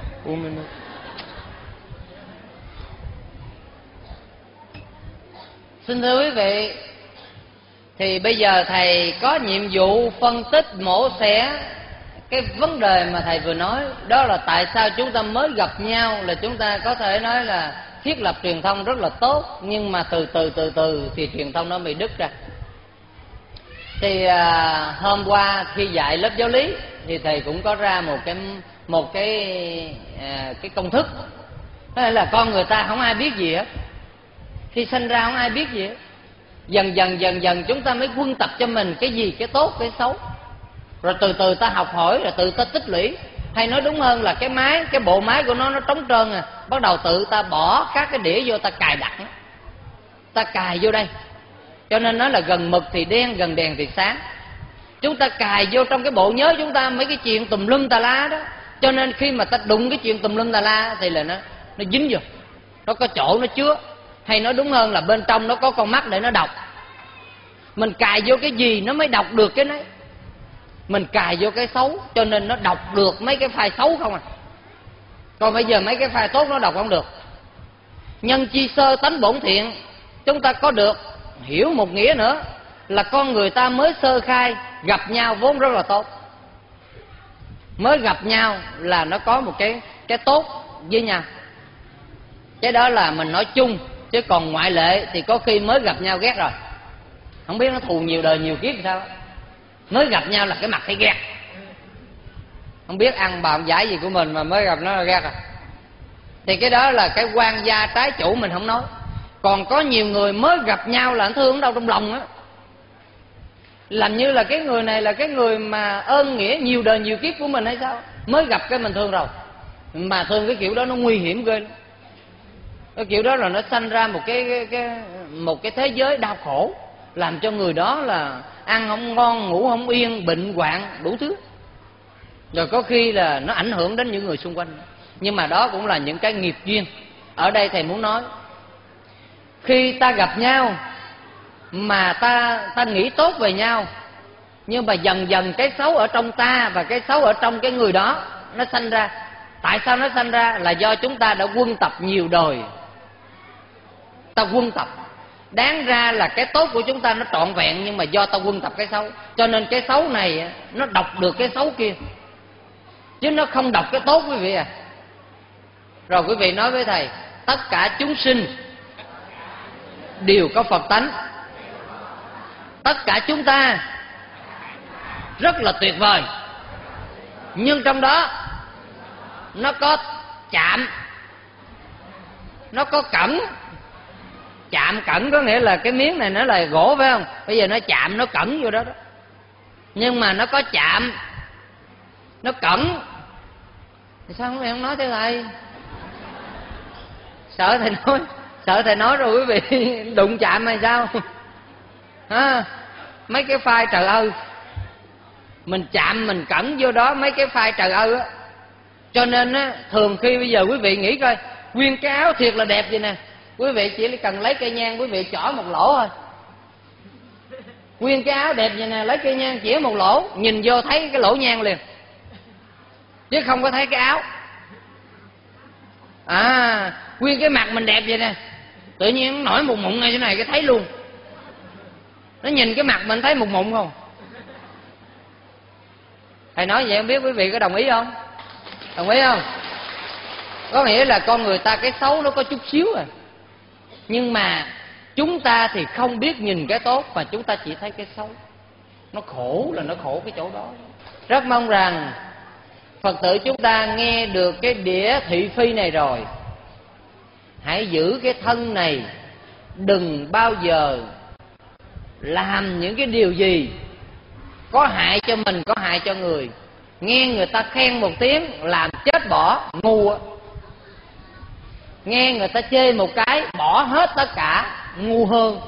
Xin thưa quý vị, thì bây giờ thầy có nhiệm vụ phân tích mổ xẻ cái vấn đề mà thầy vừa nói. Đó là tại sao chúng ta mới gặp nhau là chúng ta có thể nói là thiết lập truyền thông rất là tốt, nhưng mà từ từ thì truyền thông nó bị đứt ra. Thì hôm qua khi dạy lớp giáo lý thì thầy cũng có ra một cái công thức. Đó là con người ta không ai biết gì hết, khi sinh ra không ai biết gì hết. Dần dần chúng ta mới huân tập cho mình cái gì, cái tốt, cái xấu. Rồi từ từ ta học hỏi, rồi từ ta tích lũy. Hay nói đúng hơn là cái bộ máy của nó trống trơn à. Bắt đầu tự ta bỏ các cái đĩa vô, ta cài đặt nó. Ta cài vô đây. Cho nên nó là gần mực thì đen, gần đèn thì sáng. Chúng ta cài vô trong cái bộ nhớ chúng ta mấy cái chuyện tùm lum tà la đó. Cho nên khi mà ta đụng cái chuyện tùm lum tà la thì là nó dính vô. Nó có chỗ nó chứa. Hay nói đúng hơn là bên trong nó có con mắt để nó đọc. Mình cài vô cái gì nó mới đọc được cái đấy. Mình cài vô cái xấu cho nên nó đọc được mấy cái file xấu không à. Còn bây giờ mấy cái file tốt nó đọc không được. Nhân chi sơ tánh bổn thiện, chúng ta có được hiểu một nghĩa nữa là con người ta mới sơ khai, gặp nhau vốn rất là tốt. Mới gặp nhau là nó có một cái tốt với nhau. Cái đó là mình nói chung, chứ còn ngoại lệ thì có khi mới gặp nhau ghét rồi. Không biết nó thù nhiều đời nhiều kiếp thì sao. Mới gặp nhau là cái mặt thấy ghét, không biết ăn bào giải gì của mình mà mới gặp nó là ghét rồi. Thì cái đó là cái quan gia trái chủ, mình không nói. Còn có nhiều người mới gặp nhau là anh thương đâu trong lòng á. Làm như là cái người này là cái người mà ơn nghĩa nhiều đời nhiều kiếp của mình hay sao? Mới gặp cái mình thương rồi. Mà thương cái kiểu đó nó nguy hiểm ghê. Cái kiểu đó là nó sanh ra một cái thế giới đau khổ, làm cho người đó là ăn không ngon, ngủ không yên, bệnh hoạn đủ thứ. Rồi có khi là nó ảnh hưởng đến những người xung quanh. Nhưng mà đó cũng là những cái nghiệp duyên. Ở đây thầy muốn nói, khi ta gặp nhau mà ta nghĩ tốt về nhau, nhưng mà dần dần cái xấu ở trong ta và cái xấu ở trong cái người đó nó sanh ra. Tại sao nó sanh ra? Là do chúng ta đã quân tập nhiều đời. Ta quân tập, đáng ra là cái tốt của chúng ta nó trọn vẹn, nhưng mà do ta quân tập cái xấu, cho nên cái xấu này nó đọc được cái xấu kia, chứ nó không đọc cái tốt, quý vị à. Rồi quý vị nói với thầy, tất cả chúng sinh đều có Phật tánh, tất cả chúng ta rất là tuyệt vời, nhưng trong đó nó có chạm, nó có cẩn. Chạm cẩn có nghĩa là cái miếng này nó là gỗ, phải không? Bây giờ nó chạm, nó cẩn vô đó đó. Nhưng mà nó có chạm, nó cẩn. Thì sao em không nói thế thầy? Sợ thầy nói rồi quý vị đụng chạm hay sao? Mấy cái phai trời ơi, mình chạm mình cẩn vô đó mấy cái phai trời ơi á. Cho nên á, thường khi bây giờ quý vị nghĩ coi, nguyên cái áo thiệt là đẹp vậy nè, quý vị chỉ cần lấy cây nhang quý vị chỏ một lỗ thôi. Nguyên cái áo đẹp vậy nè, lấy cây nhang chỉ một lỗ, nhìn vô thấy cái lỗ nhang liền, chứ không có thấy cái áo. Nguyên cái mặt mình đẹp vậy nè, tự nhiên nó nổi một mụn ngay chỗ này cái thấy luôn. Nó nhìn cái mặt mình thấy một mụn không? Thầy nói vậy không biết quý vị có đồng ý không? Đồng ý không? Có nghĩa là con người ta cái xấu nó có chút xíu à, nhưng mà chúng ta thì không biết nhìn cái tốt, mà chúng ta chỉ thấy cái xấu. Nó khổ là nó khổ cái chỗ đó. Rất mong rằng Phật tử chúng ta nghe được cái đĩa thị phi này rồi, hãy giữ cái thân này, đừng bao giờ làm những cái điều gì có hại cho mình, có hại cho người. Nghe người ta khen một tiếng làm chết bỏ, ngu. Nghe người ta chê một cái bỏ hết tất cả, ngu hơn.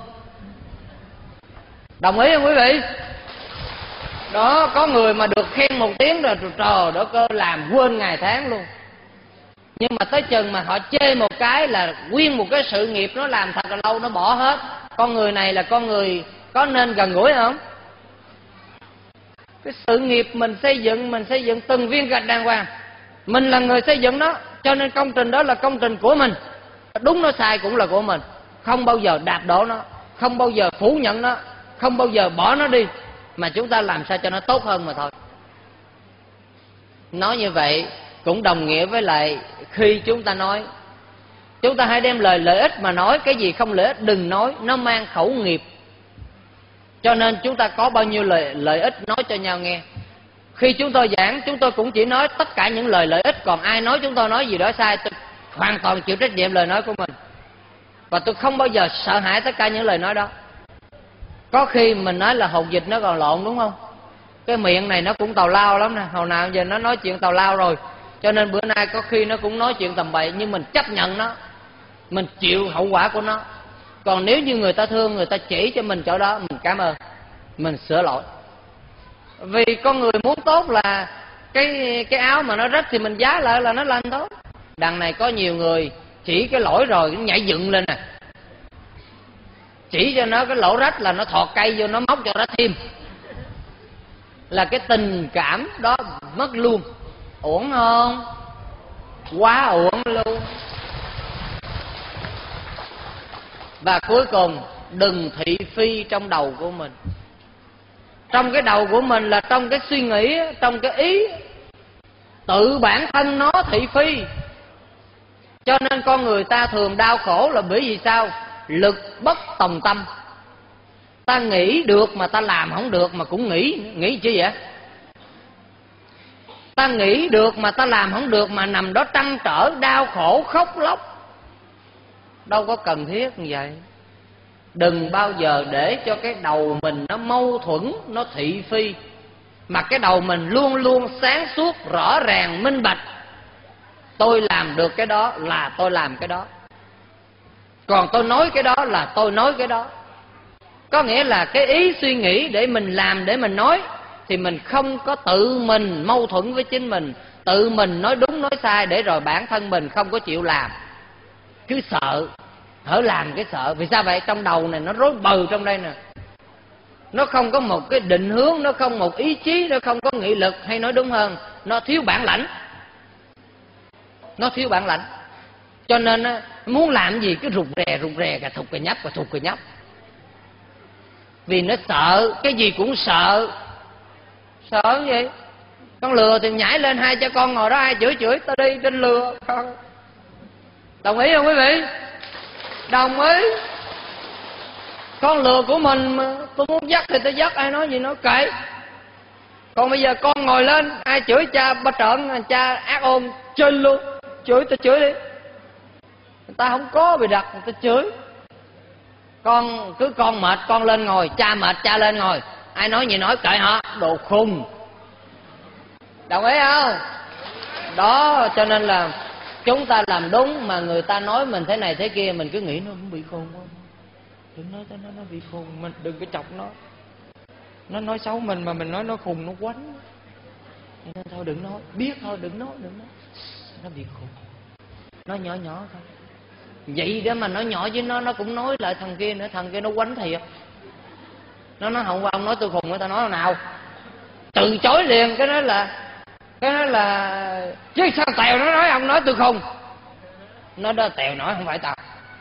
Đồng ý không quý vị? Đó, có người mà được khen một tiếng rồi trời đất ơi làm quên ngày tháng luôn. Nhưng mà tới chừng mà họ chê một cái là nguyên một cái sự nghiệp nó làm thật là lâu, nó bỏ hết. Con người này là con người có nên gần gũi không? Cái sự nghiệp mình xây dựng từng viên gạch đàng hoàng, mình là người xây dựng nó, cho nên công trình đó là công trình của mình. Đúng nó sai cũng là của mình, không bao giờ đạp đổ nó, không bao giờ phủ nhận nó, không bao giờ bỏ nó đi, mà chúng ta làm sao cho nó tốt hơn mà thôi. Nói như vậy cũng đồng nghĩa với lại khi chúng ta nói, chúng ta hãy đem lợi ích mà nói, cái gì không lợi ích đừng nói, nó mang khẩu nghiệp. Cho nên chúng ta có bao nhiêu lợi ích nói cho nhau nghe. Khi chúng tôi giảng, chúng tôi cũng chỉ nói tất cả những lợi ích, còn ai nói chúng tôi nói gì đó sai, tôi hoàn toàn chịu trách nhiệm lời nói của mình. Và tôi không bao giờ sợ hãi tất cả những lời nói đó. Có khi mình nói là hột vịt nó còn lộn, đúng không? Cái miệng này nó cũng tào lao lắm nè, hồi nào giờ nó nói chuyện tào lao rồi, cho nên bữa nay có khi nó cũng nói chuyện tầm bậy, nhưng mình chấp nhận nó, mình chịu hậu quả của nó. Còn nếu như người ta thương, người ta chỉ cho mình chỗ đó, mình cảm ơn, mình sửa lỗi. Vì con người muốn tốt là cái áo mà nó rách thì mình vá lại là nó lên tốt. Đằng này có nhiều người chỉ cái lỗi rồi nó nhảy dựng lên nè, chỉ cho nó cái lỗ rách là nó thọt cây vô, nó móc cho nó thêm, là cái tình cảm đó mất luôn. Uổng không? Quá uổng luôn. Và cuối cùng, đừng thị phi trong đầu của mình. Trong cái đầu của mình là trong cái suy nghĩ, trong cái ý, tự bản thân nó thị phi. Cho nên con người ta thường đau khổ là bởi vì sao? Lực bất tòng tâm. Ta nghĩ được mà ta làm không được mà cũng nghĩ chi vậy? Ta nghĩ được mà ta làm không được mà nằm đó trăn trở, đau khổ, khóc lóc. Đâu có cần thiết như vậy. Đừng bao giờ để cho cái đầu mình nó mâu thuẫn, nó thị phi, mà cái đầu mình luôn luôn sáng suốt, rõ ràng, minh bạch. Tôi làm được cái đó là tôi làm cái đó, còn tôi nói cái đó là tôi nói cái đó. Có nghĩa là cái ý suy nghĩ để mình làm, để mình nói, thì mình không có tự mình mâu thuẫn với chính mình, tự mình nói đúng nói sai, để rồi bản thân mình không có chịu làm, cứ sợ, hở làm cái sợ. Vì sao vậy? Trong đầu này nó rối bời trong đây nè, nó không có một cái định hướng, nó không một ý chí, nó không có nghị lực, hay nói đúng hơn, nó thiếu bản lãnh. Nó thiếu bản lãnh. Cho nên muốn làm gì cứ rụt rè, cà thục cà nhấp. Vì nó sợ, cái gì cũng sợ. Sợ gì? Con lừa thì nhảy lên, hai cha con ngồi đó, ai chửi tao đi, trên lừa. Đồng ý không quý vị? Đồng ý. Con lừa của mình mà, tôi muốn dắt thì tôi dắt, ai nói gì nói kệ. Còn bây giờ con ngồi lên, ai chửi cha ba trợn, cha ác ôn, chơi luôn. Chửi tôi chửi đi. Người ta không có bị đặt, người ta chửi. Con mệt con lên ngồi, cha mệt cha lên ngồi, ai nói gì nói kệ họ, đồ khùng. Đồng ý không? Đó, cho nên là chúng ta làm đúng, mà người ta nói mình thế này thế kia, mình cứ nghĩ nó cũng bị khùng quá. Đừng nói tới nó bị khùng, mình đừng có chọc nó. Nó nói xấu mình mà mình nói nó khùng, nó quánh. Nên thôi đừng nói, biết thôi đừng nói. Nó bị khùng. Nó nhỏ thôi. Vậy đó mà nói nhỏ với nó cũng nói lại thằng kia nữa, thằng kia nó quánh thiệt. Nó nói hôm qua ông nói tôi khùng, người ta nói nào? Từ chối liền. Cái nói là chứ sao Tèo nó nói ông nói tôi khùng. Nó đó Tèo nói không phải tao.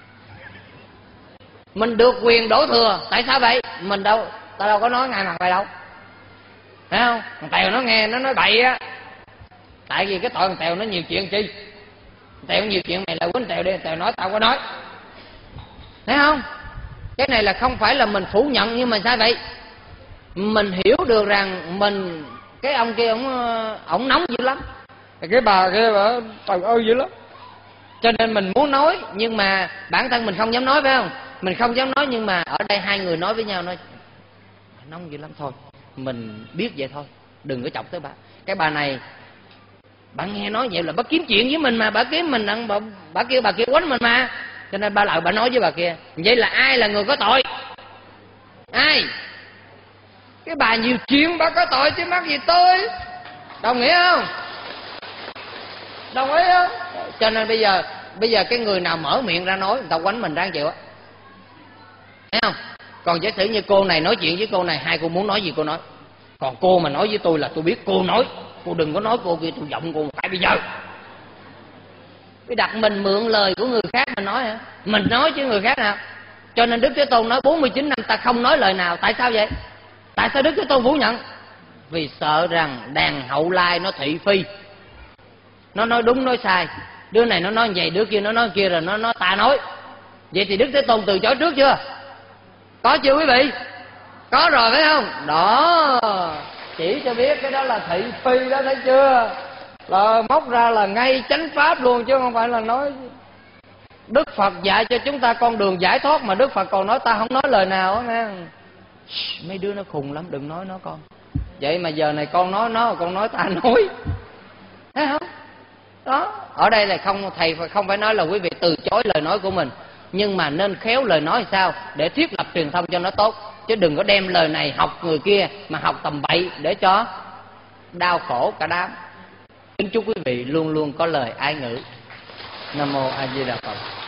Mình được quyền đổ thừa. Tại sao vậy? Tao đâu có nói ngay mặt mày đâu, thấy không? Thằng Tèo nó nghe nó nói bậy á. Tại vì cái tội thằng Tèo nó nhiều chuyện chi. Tèo nhiều chuyện, mày là quýnh Tèo đi, Tèo nói tao có nói, thấy không? Cái này là không phải là mình phủ nhận, nhưng mà sao vậy? Mình hiểu được rằng mình, cái ông kia ổng nóng dữ lắm, cái bà kia bà trời ơi dữ lắm. Cho nên mình muốn nói, nhưng mà bản thân mình không dám nói, phải không? Mình không dám nói, nhưng mà ở đây hai người nói với nhau, nói nóng dữ lắm, thôi mình biết vậy thôi, đừng có chọc tới bà. Cái bà này, bà nghe nói vậy là bà kiếm chuyện với mình mà, bà kiếm mình, bà kêu bà kia quánh mình mà. Cho nên bà lại bà nói với bà kia. Vậy là ai là người có tội? Ai? Cái bà nhiều chuyện bà có tội chứ mắc gì tôi. Đồng ý không? Đồng ý không? Cho nên bây giờ cái người nào mở miệng ra nói, người ta quánh mình ráng chịu á, thấy không? Còn giả sử như cô này nói chuyện với cô này, hai cô muốn nói gì cô nói. Còn cô mà nói với tôi là tôi biết cô nói, cô đừng có nói cô kia, tôi giọng cô phải bây giờ. Cái đặt mình mượn lời của người khác mình nói hả? Mình nói chứ người khác nào. Cho nên Đức Thế Tôn nói 49 năm ta không nói lời nào. Tại sao vậy? Tại sao Đức Thế Tôn phủ nhận? Vì sợ rằng đàn hậu lai nó thị phi, nó nói đúng nói sai. Đứa này nó nói vậy, đứa kia nó nói kia, rồi nó nói ta nói. Vậy thì Đức Thế Tôn từ chối trước chưa? Có chưa quý vị? Có rồi phải không? Đó, chỉ cho biết cái đó là thị phi đó, thấy chưa? Là móc ra là ngay chánh pháp luôn, chứ không phải là nói. Đức Phật dạy cho chúng ta con đường giải thoát, mà Đức Phật còn nói ta không nói lời nào á nghe. Mấy đứa nó khùng lắm, đừng nói nó con. Vậy mà giờ này con nói nó, con nói ta nói, thấy không? Đó, ở đây là thầy không phải nói là quý vị từ chối lời nói của mình, nhưng mà nên khéo lời nói sao để thiết lập truyền thông cho nó tốt, chứ đừng có đem lời này học người kia mà học tầm bậy để cho đau khổ cả đám. Kính chúc quý vị luôn luôn có lời ái ngữ. Nam mô A Di Đà Phật.